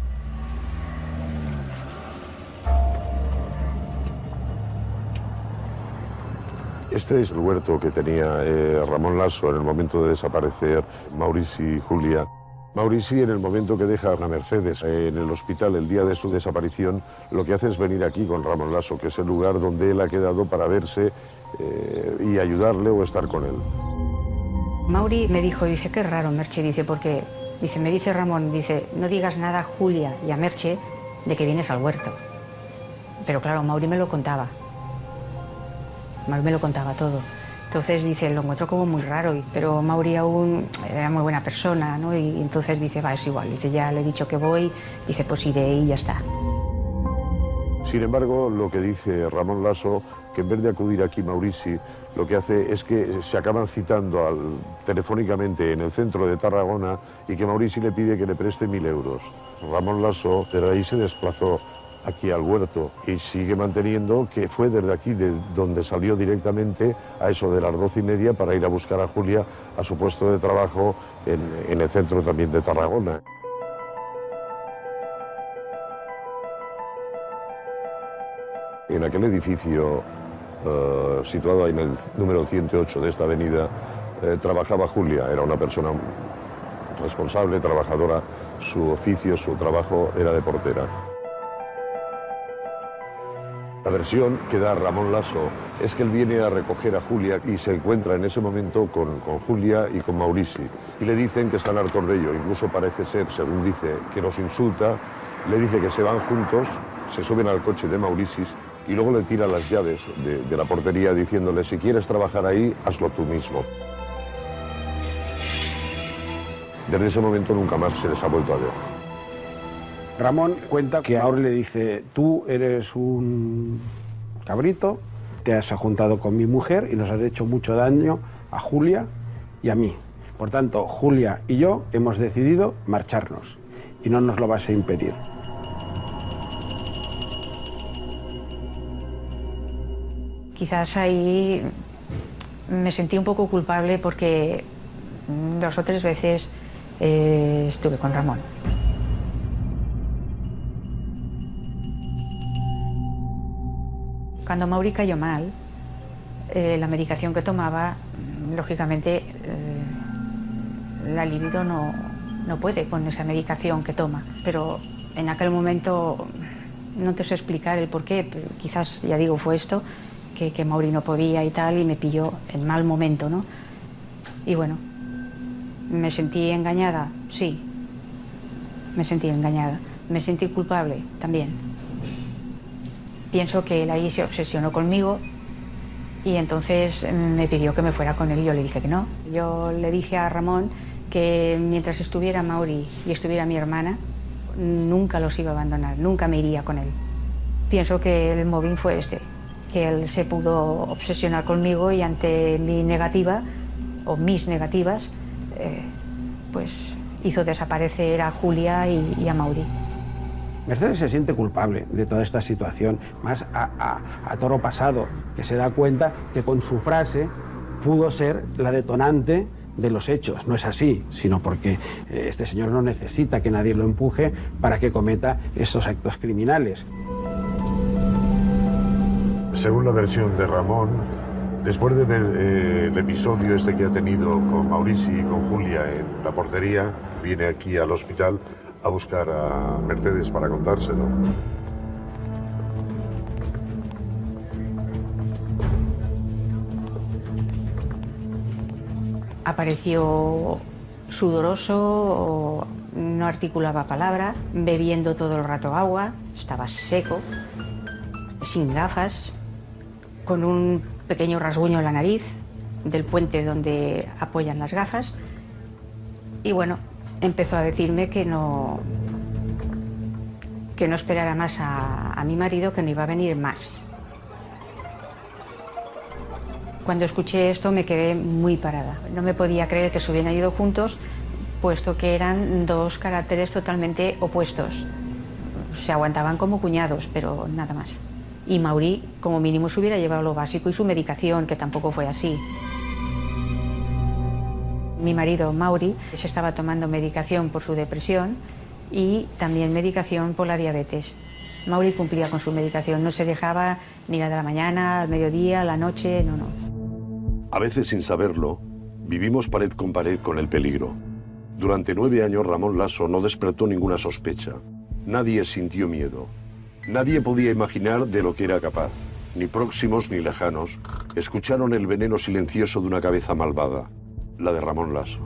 Este es el huerto que tenía eh, Ramón Laso en el momento de desaparecer Maurici y Julia. Maurici, en el momento que deja a Mercedes eh, en el hospital el día de su desaparición, lo que hace es venir aquí con Ramón Laso, que es el lugar donde él ha quedado para verse eh, y ayudarle o estar con él. Mauri me dijo, dice, qué raro, Merche, dice, porque, dice, me dice Ramón, dice, no digas nada a Julia y a Merche de que vienes al huerto. Pero claro, Mauri me lo contaba. Mauri me lo contaba todo. Entonces, dice, lo encuentro como muy raro, pero Mauri aún era muy buena persona, ¿no? Y entonces dice, va, es igual, dice, ya le he dicho que voy, dice, pues iré y ya está. Sin embargo, lo que dice Ramón Laso, que en vez de acudir aquí Maurici, lo que hace es que se acaban citando al, telefónicamente en el centro de Tarragona y que Maurici le pide que le preste mil euros. Ramón Laso de ahí se desplazó aquí al huerto y sigue manteniendo que fue desde aquí de donde salió directamente a eso de las doce y media para ir a buscar a Julia a su puesto de trabajo en, en el centro también de Tarragona. En aquel edificio uh, situado ahí en el número ciento ocho de esta avenida eh, trabajaba Julia, era una persona responsable, trabajadora, su oficio, su trabajo era de portera. La versión que da Ramón Laso es que él viene a recoger a Julia y se encuentra en ese momento con, con Julia y con Maurici. Y le dicen que están hartos de ello, incluso parece ser, según dice, que los insulta, le dice que se van juntos, se suben al coche de Maurici y luego le tira las llaves de, de la portería diciéndole, si quieres trabajar ahí, hazlo tú mismo. Desde ese momento nunca más se les ha vuelto a ver. Ramón cuenta que ahora le dice, tú eres un cabrito, te has juntado con mi mujer y nos has hecho mucho daño a Julia y a mí. Por tanto, Julia y yo hemos decidido marcharnos y no nos lo vas a impedir. Quizás ahí me sentí un poco culpable porque dos o tres veces eh, estuve con Ramón. Cuando Mauri cayó mal, eh, la medicación que tomaba, lógicamente, eh, la libido no, no puede con esa medicación que toma. Pero en aquel momento no te sé explicar el por qué, pero quizás, ya digo, fue esto, que, que Mauri no podía y tal, y me pilló en mal momento, ¿no? Y bueno, ¿me sentí engañada? Sí, me sentí engañada. ¿Me sentí culpable? También. Pienso que él ahí se obsesionó conmigo y entonces me pidió que me fuera con él y yo le dije que no. Yo le dije a Ramón que mientras estuviera Mauri y estuviera mi hermana, nunca los iba a abandonar, nunca me iría con él. Pienso que el móvil fue este, que él se pudo obsesionar conmigo y ante mi negativa, o mis negativas, eh, pues hizo desaparecer a Julia y, y a Mauri. Mercedes se siente culpable de toda esta situación, más a, a, a toro pasado, que se da cuenta que con su frase pudo ser la detonante de los hechos. No es así, sino porque este señor no necesita que nadie lo empuje para que cometa estos actos criminales. Según la versión de Ramón, después de ver eh, el episodio este que ha tenido con Maurici y con Julia en la portería, viene aquí al hospital a buscar a Mercedes para contárselo. Apareció sudoroso, no articulaba palabra, bebiendo todo el rato agua, estaba seco, sin gafas, con un pequeño rasguño en la nariz del puente donde apoyan las gafas. Y bueno, empezó a decirme que no, que no esperara más a, a mi marido, que no iba a venir más. Cuando escuché esto me quedé muy parada. No me podía creer que se hubieran ido juntos, puesto que eran dos caracteres totalmente opuestos. Se aguantaban como cuñados, pero nada más. Y Mauri, como mínimo, se hubiera llevado lo básico y su medicación, que tampoco fue así. Mi marido, Mauri, se estaba tomando medicación por su depresión y también medicación por la diabetes. Mauri cumplía con su medicación, no se dejaba ni la de la mañana, al mediodía, a la noche, no, no. A veces, sin saberlo, vivimos pared con pared con el peligro. Durante nueve años Ramón Lasso no despertó ninguna sospecha. Nadie sintió miedo. Nadie podía imaginar de lo que era capaz. Ni próximos ni lejanos escucharon el veneno silencioso de una cabeza malvada, la de Ramón Lasso.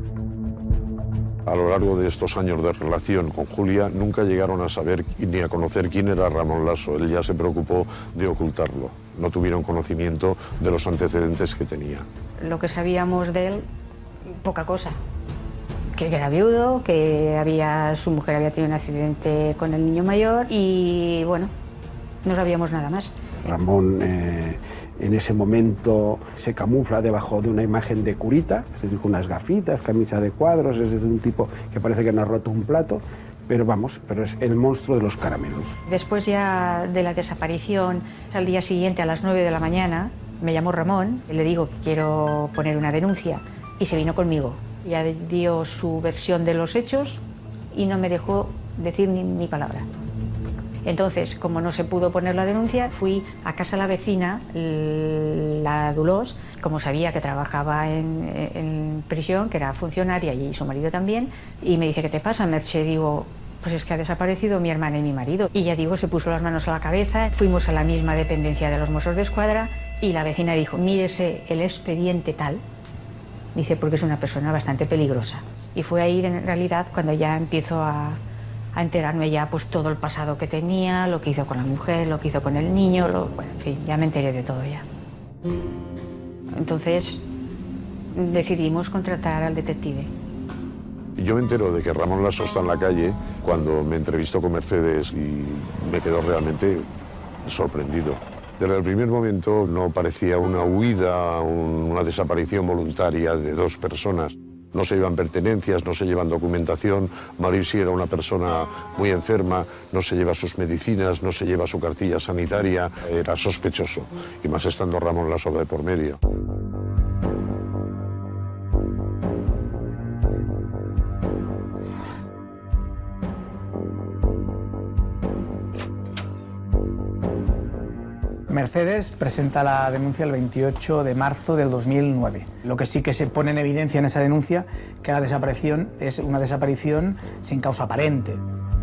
A lo largo de estos años de relación con Julia, nunca llegaron a saber ni a conocer quién era Ramón Lasso. Él ya se preocupó de ocultarlo. No tuvieron conocimiento de los antecedentes que tenía. Lo que sabíamos de él, poca cosa. Que era viudo, que había, su mujer había tenido un accidente con el niño mayor y, bueno, no sabíamos nada más. Ramón eh, en ese momento se camufla debajo de una imagen de curita, es decir, con unas gafitas, camisa de cuadros, es decir, un tipo que parece que no ha roto un plato, pero vamos, pero es el monstruo de los caramelos. Después ya de la desaparición, al día siguiente a las nueve de la mañana, me llamó Ramón, le digo que quiero poner una denuncia y se vino conmigo. Ya dio su versión de los hechos y no me dejó decir ni, ni palabra. Entonces, como no se pudo poner la denuncia, fui a casa de la vecina, la Dulós, como sabía que trabajaba en, en prisión, que era funcionaria y su marido también, y me dice, ¿qué te pasa, Merche? Digo, pues es que ha desaparecido mi hermana y mi marido. Y ya digo, se puso las manos a la cabeza, fuimos a la misma dependencia de los Mossos de Escuadra y la vecina dijo, mírese el expediente tal, dice, porque es una persona bastante peligrosa. Y fue ahí, en realidad, cuando ya empiezo a... a enterarme ya pues todo el pasado que tenía, lo que hizo con la mujer, lo que hizo con el niño, lo, bueno, en fin, ya me enteré de todo ya. Entonces decidimos contratar al detective. Yo me entero de que Ramón Lasso está en la calle cuando me entrevistó con Mercedes y me quedó realmente sorprendido. Desde el primer momento no parecía una huida, un, una desaparición voluntaria de dos personas. No se llevan pertenencias, no se llevan documentación. Maurici era una persona muy enferma, no se lleva sus medicinas, no se lleva su cartilla sanitaria. Era sospechoso, y más estando Ramón Lasso de por medio. Mercedes presenta la denuncia el veintiocho de marzo del dos mil nueve. Lo que sí que se pone en evidencia en esa denuncia que la desaparición es una desaparición sin causa aparente.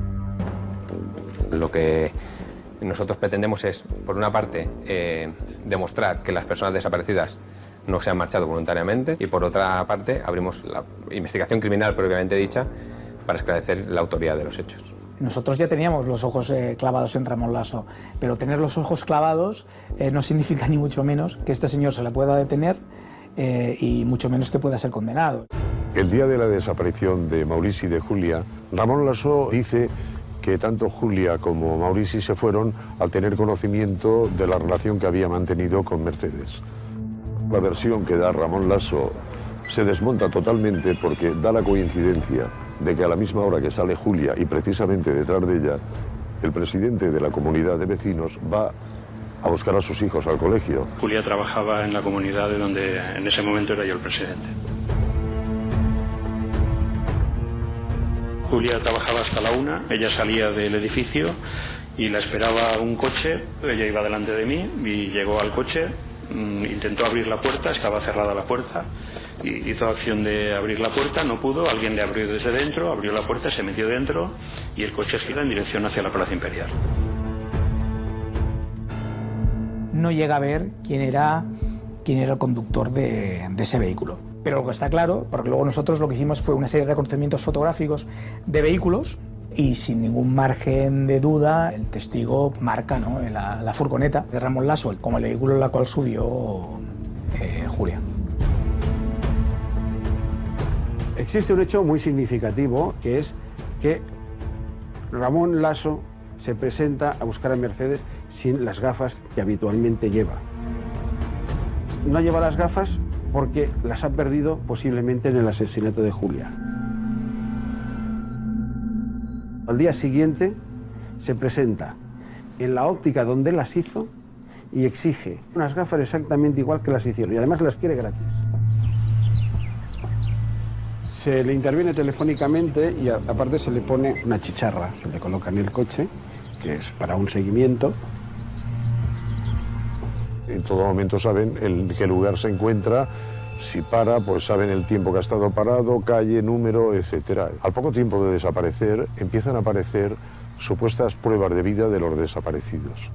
Lo que nosotros pretendemos es, por una parte, eh, demostrar que las personas desaparecidas no se han marchado voluntariamente y, por otra parte, abrimos la investigación criminal propiamente dicha para esclarecer la autoría de los hechos. Nosotros ya teníamos los ojos eh, clavados en Ramón Lasso, pero tener los ojos clavados eh, no significa ni mucho menos que este señor se le pueda detener eh, y mucho menos que pueda ser condenado. El día de la desaparición de Maurici y de Julia, Ramón Lasso dice que tanto Julia como Maurici se fueron al tener conocimiento de la relación que había mantenido con Mercedes. La versión que da Ramón Lasso se desmonta totalmente porque da la coincidencia de que a la misma hora que sale Julia y precisamente detrás de ella, el presidente de la comunidad de vecinos va a buscar a sus hijos al colegio. Julia trabajaba en la comunidad de donde en ese momento era yo el presidente. Julia trabajaba hasta la una, ella salía del edificio y la esperaba un coche, ella iba delante de mí y llegó al coche, intentó abrir la puerta, estaba cerrada la puerta, y hizo acción de abrir la puerta, no pudo, alguien le abrió desde dentro, abrió la puerta, se metió dentro y el coche gira en dirección hacia la Plaza Imperial. No llega a ver quién era, quién era el conductor de, de ese vehículo. Pero lo que está claro, porque luego nosotros lo que hicimos fue una serie de reconocimientos fotográficos de vehículos y sin ningún margen de duda el testigo marca, ¿no?, la, la furgoneta de Ramón Lasso como el vehículo en la cual subió eh, Julia. Existe un hecho muy significativo, que es que Ramón Lasso se presenta a buscar a Mercedes sin las gafas que habitualmente lleva. No lleva las gafas porque las ha perdido posiblemente en el asesinato de Julia. Al día siguiente se presenta en la óptica donde las hizo y exige unas gafas exactamente igual que las hicieron y además las quiere gratis. Se le interviene telefónicamente y aparte se le pone una chicharra, se le coloca en el coche, que es para un seguimiento. En todo momento saben en qué lugar se encuentra, si para, pues saben el tiempo que ha estado parado, calle, número, etcétera. Al poco tiempo de desaparecer, empiezan a aparecer supuestas pruebas de vida de los desaparecidos.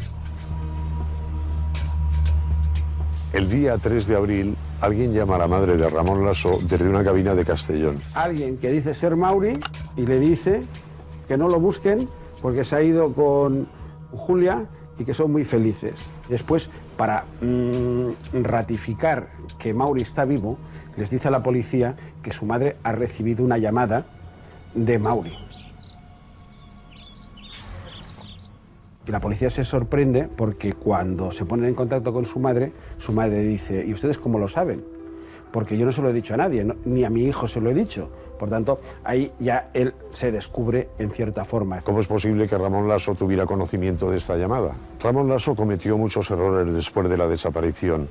El día tres de abril, alguien llama a la madre de Ramón Lasso desde una cabina de Castellón. Alguien que dice ser Mauri y le dice que no lo busquen porque se ha ido con Julia y que son muy felices. Después, para mmm, ratificar que Mauri está vivo, les dice a la policía que su madre ha recibido una llamada de Mauri. Y la policía se sorprende porque cuando se ponen en contacto con su madre, su madre dice, ¿y ustedes cómo lo saben? Porque yo no se lo he dicho a nadie, no, ni a mi hijo se lo he dicho. Por tanto, ahí ya él se descubre en cierta forma. ¿Cómo es posible que Ramón Lasso tuviera conocimiento de esta llamada? Ramón Lasso cometió muchos errores después de la desaparición.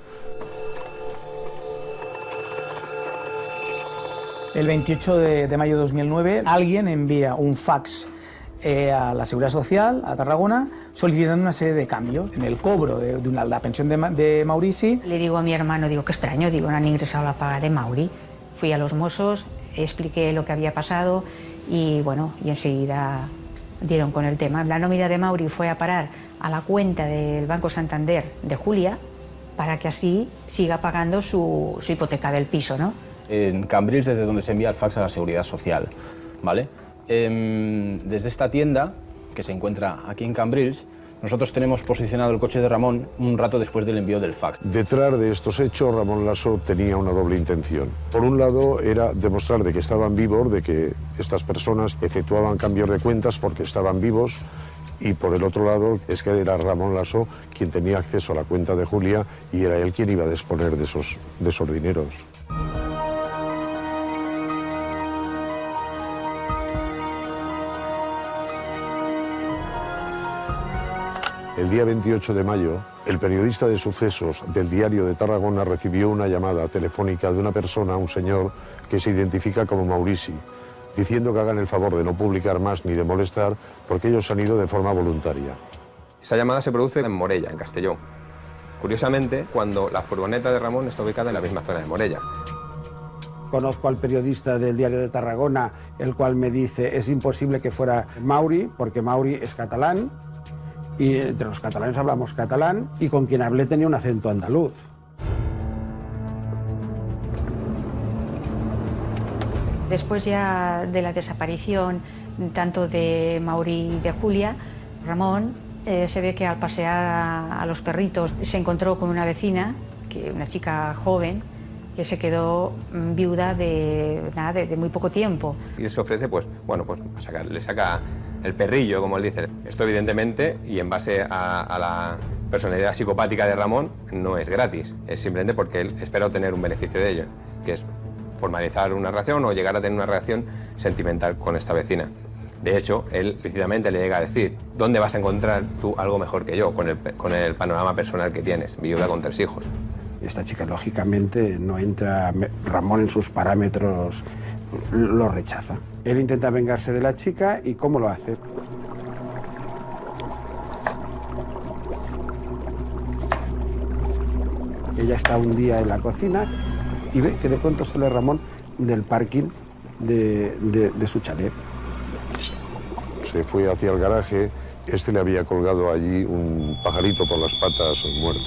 El veintiocho de mayo de dos mil nueve, alguien envía un fax eh, a la Seguridad Social, a Tarragona, solicitando una serie de cambios en el cobro de, de una, la pensión de, de Maurici. Le digo a mi hermano, digo, qué extraño, digo, no han ingresado la paga de Mauri. Fui a los Mossos, expliqué lo que había pasado y bueno, y enseguida dieron con el tema. La nómina de Mauri fue a parar a la cuenta del Banco Santander de Julia para que así siga pagando su, su hipoteca del piso, ¿no? En Cambrils, desde donde se envía el fax a la Seguridad Social, ¿vale? Eh, desde esta tienda, que se encuentra aquí en Cambrils, nosotros tenemos posicionado el coche de Ramón un rato después del envío del fax. Detrás de estos hechos, Ramón Lasso tenía una doble intención. Por un lado, era demostrar de que estaban vivos, de que estas personas efectuaban cambios de cuentas porque estaban vivos, y por el otro lado, es que era Ramón Lasso quien tenía acceso a la cuenta de Julia y era él quien iba a disponer de esos, de esos dineros. El día veintiocho de mayo, el periodista de sucesos del Diario de Tarragona recibió una llamada telefónica de una persona, un señor, que se identifica como Maurici, diciendo que hagan el favor de no publicar más ni de molestar porque ellos han ido de forma voluntaria. Esa llamada se produce en Morella, en Castellón. Curiosamente, cuando la furgoneta de Ramón está ubicada en la misma zona de Morella. Conozco al periodista del Diario de Tarragona, el cual me dice es imposible que fuera Mauri, porque Mauri es catalán, y entre los catalanes hablamos catalán, y con quien hablé tenía un acento andaluz. Después ya de la desaparición tanto de Mauri y de Julia, Ramón eh, se ve que al pasear a, a los perritos se encontró con una vecina, que, una chica joven, que se quedó viuda de, nada, de, de muy poco tiempo. Y se ofrece, pues, bueno, pues a sacar, le saca el perrillo, como él dice. Esto evidentemente, y en base a, a la personalidad psicopática de Ramón, no es gratis. Es simplemente porque él espera obtener un beneficio de ello, que es formalizar una relación o llegar a tener una relación sentimental con esta vecina. De hecho, él precisamente le llega a decir, ¿dónde vas a encontrar tú algo mejor que yo con el, con el panorama personal que tienes, viuda con tres hijos? Esta chica, lógicamente, no entra, Ramón en sus parámetros lo rechaza. Él intenta vengarse de la chica y ¿cómo lo hace? Ella está un día en la cocina y ve que de pronto sale Ramón del parking de, de, de su chalet. Se fue hacia el garaje, este le había colgado allí un pajarito por las patas muerto.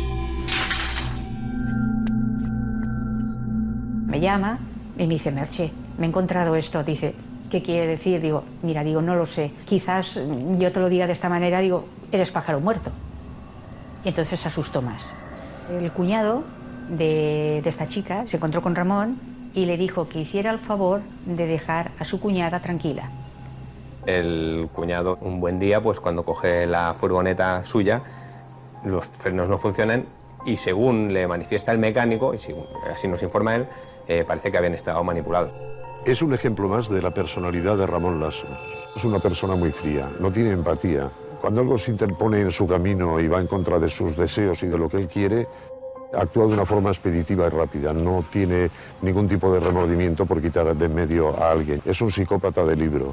Me llama y me dice, Merche, me he encontrado esto. Dice, ¿qué quiere decir? Digo, mira, digo, no lo sé. Quizás yo te lo diga de esta manera, digo, eres pájaro muerto. Y entonces se asustó más. El cuñado de, de esta chica se encontró con Ramón y le dijo que hiciera el favor de dejar a su cuñada tranquila. El cuñado, un buen día, pues cuando coge la furgoneta suya, los frenos no funcionan y según le manifiesta el mecánico, y según, así nos informa él, eh, parece que habían estado manipulados. Es un ejemplo más de la personalidad de Ramón Lasso. Es una persona muy fría, no tiene empatía. Cuando algo se interpone en su camino y va en contra de sus deseos y de lo que él quiere, actúa de una forma expeditiva y rápida. No tiene ningún tipo de remordimiento por quitar de en medio a alguien. Es un psicópata de libro.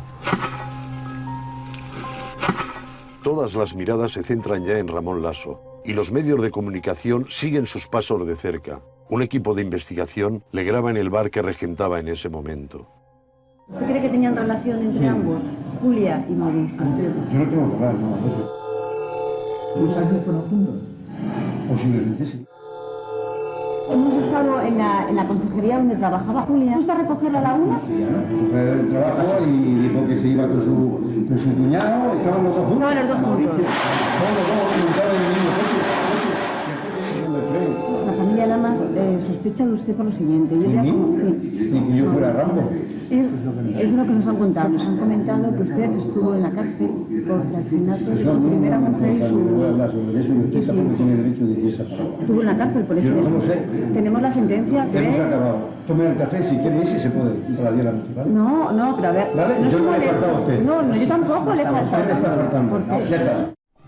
Todas las miradas se centran ya en Ramón Lasso y los medios de comunicación siguen sus pasos de cerca. Un equipo de investigación le graba en el bar que regentaba en ese momento. ¿Usted cree que tenían relación entre sí. ambos, Julia y Mauricio? Yo no tengo que hablar, no. ¿No sabes si fueron juntos? Posiblemente sí. Hemos estado en la, en la consejería donde trabajaba Julia. ¿Gusta recogerla a la una? Sí, ¿no? Coger el trabajo y dijo que se iba con su, con su cuñado. ¿Estaban los dos juntos? No, los dos juntos. Estaban los dos montados en el mismo coche. Pues la familia Lamas eh, sospecha de usted por lo siguiente. Yo ¿De mí? como, sí. ¿Y que yo fuera Rambo? Es, es lo que nos han contado. Nos han comentado que usted estuvo en la cárcel por el asesinato de su primera mujer y su... No voy a hablar sobre eso y usted tampoco tiene derecho a decir esa palabra. Estuvo en la cárcel por eso. Yo no lo sé. Tenemos la sentencia que... Hemos acabado. Tome el café, si quiere ese se puede. Todavía la noche, ¿vale? No, no, pero a ver... ¿Vale? No yo no le he molesta. faltado a usted. No, no, yo tampoco le he faltado. Usted me está faltando. Porque... Ya está.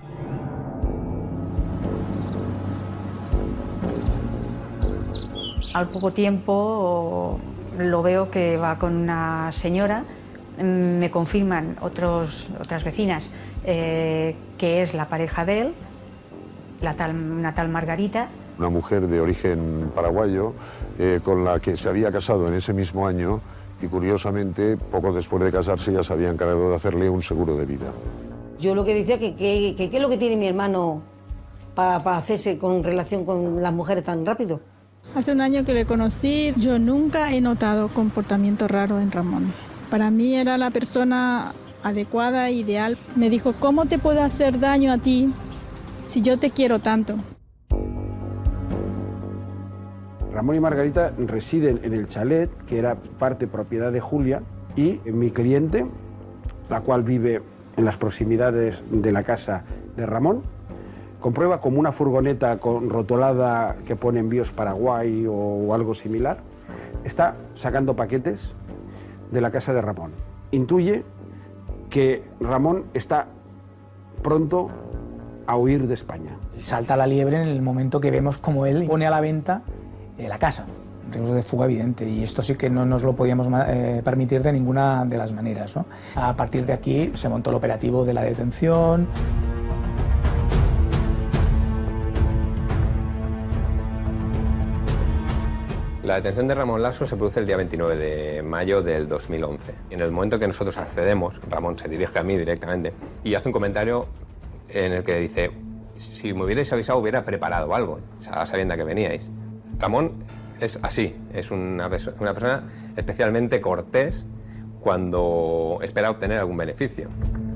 Al poco tiempo lo veo que va con una señora, me confirman otros, otras vecinas eh, que es la pareja de él, la tal, una tal Margarita. Una mujer de origen paraguayo eh, con la que se había casado en ese mismo año y curiosamente poco después de casarse ya se había encargado de hacerle un seguro de vida. Yo lo que decía que qué que, que es lo que tiene mi hermano para pa hacerse con relación con las mujeres tan rápido. Hace un año que le conocí, yo nunca he notado comportamiento raro en Ramón. Para mí era la persona adecuada, ideal. Me dijo, ¿cómo te puedo hacer daño a ti si yo te quiero tanto? Ramón y Margarita residen en el chalet, que era parte propiedad de Julia, y mi cliente, la cual vive en las proximidades de la casa de Ramón, comprueba como una furgoneta con rotulada que pone envíos Paraguay o algo similar, está sacando paquetes de la casa de Ramón. Intuye que Ramón está pronto a huir de España. Salta la liebre en el momento que vemos como él pone a la venta eh, la casa. Riesgo de fuga evidente, y esto sí que no nos lo podíamos eh, permitir de ninguna de las maneras, ¿no? A partir de aquí se montó el operativo de la detención. La detención de Ramón Lasso se produce el día veintinueve de mayo del dos mil once. En el momento que nosotros accedemos, Ramón se dirige a mí directamente y hace un comentario en el que dice, si me hubierais avisado hubiera preparado algo, sabiendo que veníais. Ramón es así, es una, una persona especialmente cortés cuando espera obtener algún beneficio.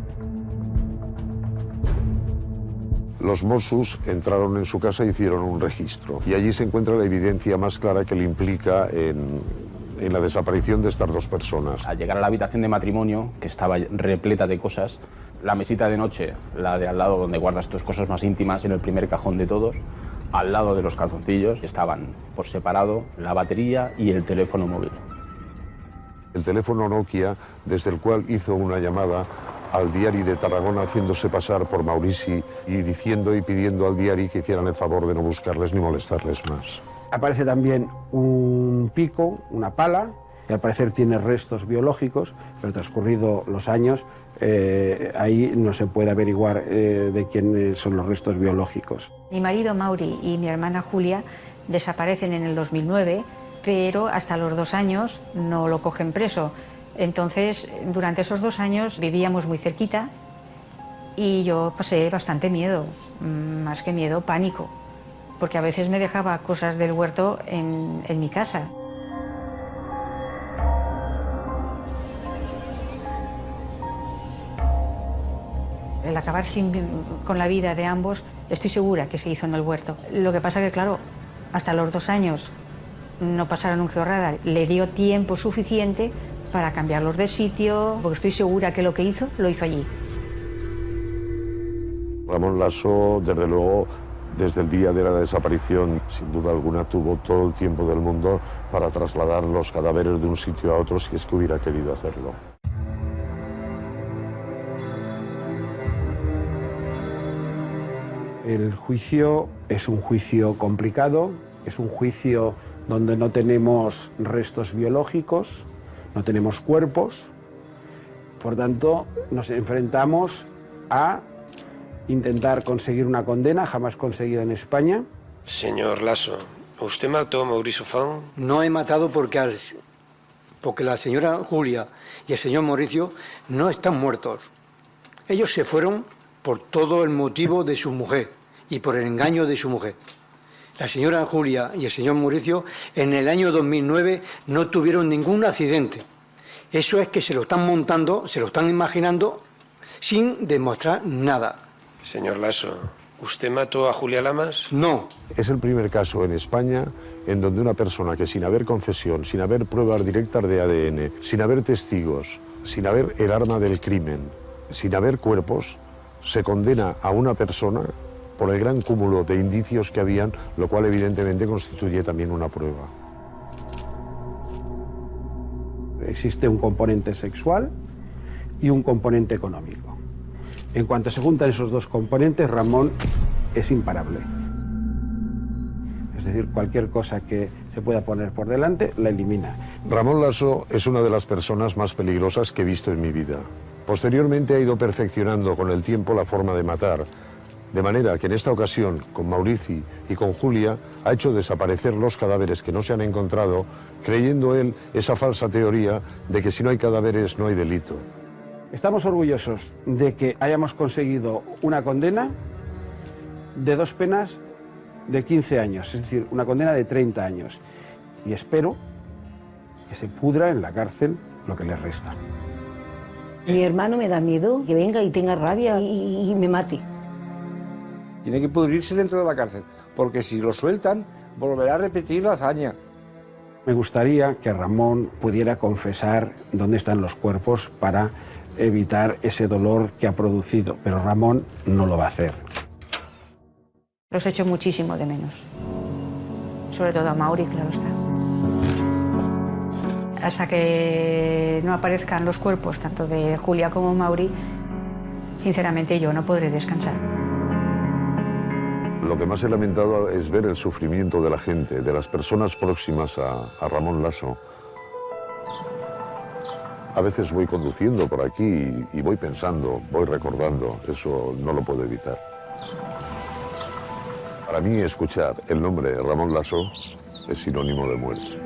Los Mossos entraron en su casa e hicieron un registro. Y allí se encuentra la evidencia más clara que le implica en, en la desaparición de estas dos personas. Al llegar a la habitación de matrimonio, que estaba repleta de cosas, la mesita de noche, la de al lado donde guardas tus cosas más íntimas, en el primer cajón de todos, al lado de los calzoncillos, estaban por separado la batería y el teléfono móvil. El teléfono Nokia, desde el cual hizo una llamada al diario de Tarragona haciéndose pasar por Maurici y diciendo y pidiendo al diario que hicieran el favor de no buscarles ni molestarles más. Aparece también un pico, una pala, que al parecer tiene restos biológicos, pero transcurridos los años eh, ahí no se puede averiguar eh, de quién son los restos biológicos. Mi marido Mauri y mi hermana Julia desaparecen en el dos mil nueve, pero hasta los dos años no lo cogen preso. Entonces, durante esos dos años vivíamos muy cerquita y yo pasé bastante miedo, más que miedo, pánico, porque a veces me dejaba cosas del huerto en, en mi casa. El acabar sin, con la vida de ambos, estoy segura que se hizo en el huerto. Lo que pasa que, claro, hasta los dos años no pasaron un georradar. Le dio tiempo suficiente para cambiarlos de sitio, porque estoy segura que lo que hizo, lo hizo allí. Ramón Lasso, desde luego, desde el día de la desaparición, sin duda alguna, tuvo todo el tiempo del mundo para trasladar los cadáveres de un sitio a otro si es que hubiera querido hacerlo. El juicio es un juicio complicado, es un juicio donde no tenemos restos biológicos, no tenemos cuerpos, por tanto nos enfrentamos a intentar conseguir una condena jamás conseguida en España. Señor Lasso, ¿usted mató a Mauricio Fan? No he matado porque, al, porque la señora Julia y el señor Mauricio no están muertos. Ellos se fueron por todo el motivo de su mujer y por el engaño de su mujer. La señora Julia y el señor Mauricio en el año dos mil nueve no tuvieron ningún accidente. Eso es que se lo están montando, se lo están imaginando sin demostrar nada. Señor Lasso, ¿usted mató a Julia Lamas? No. Es el primer caso en España en donde una persona que sin haber confesión, sin haber pruebas directas de A D N, sin haber testigos, sin haber el arma del crimen, sin haber cuerpos, se condena a una persona por el gran cúmulo de indicios que habían, lo cual evidentemente constituye también una prueba. Existe un componente sexual y un componente económico. En cuanto se juntan esos dos componentes, Ramón es imparable. Es decir, cualquier cosa que se pueda poner por delante, la elimina. Ramón Lasso es una de las personas más peligrosas que he visto en mi vida. Posteriormente ha ido perfeccionando con el tiempo la forma de matar, de manera que en esta ocasión, con Maurici y con Julia, ha hecho desaparecer los cadáveres que no se han encontrado, creyendo él esa falsa teoría de que si no hay cadáveres no hay delito. Estamos orgullosos de que hayamos conseguido una condena de dos penas de quince años, es decir, una condena de treinta años. Y espero que se pudra en la cárcel lo que le resta. Mi hermano me da miedo que venga y tenga rabia y, y me mate. Tiene que pudrirse dentro de la cárcel, porque si lo sueltan, volverá a repetir la hazaña. Me gustaría que Ramón pudiera confesar dónde están los cuerpos para evitar ese dolor que ha producido, pero Ramón no lo va a hacer. Los echo muchísimo de menos, sobre todo a Mauri, claro está. Hasta que no aparezcan los cuerpos, tanto de Julia como Mauri, sinceramente yo no podré descansar. Lo que más he lamentado es ver el sufrimiento de la gente, de las personas próximas a, a Ramón Lasso. A veces voy conduciendo por aquí y, y voy pensando, voy recordando, eso no lo puedo evitar. Para mí escuchar el nombre Ramón Lasso es sinónimo de muerte.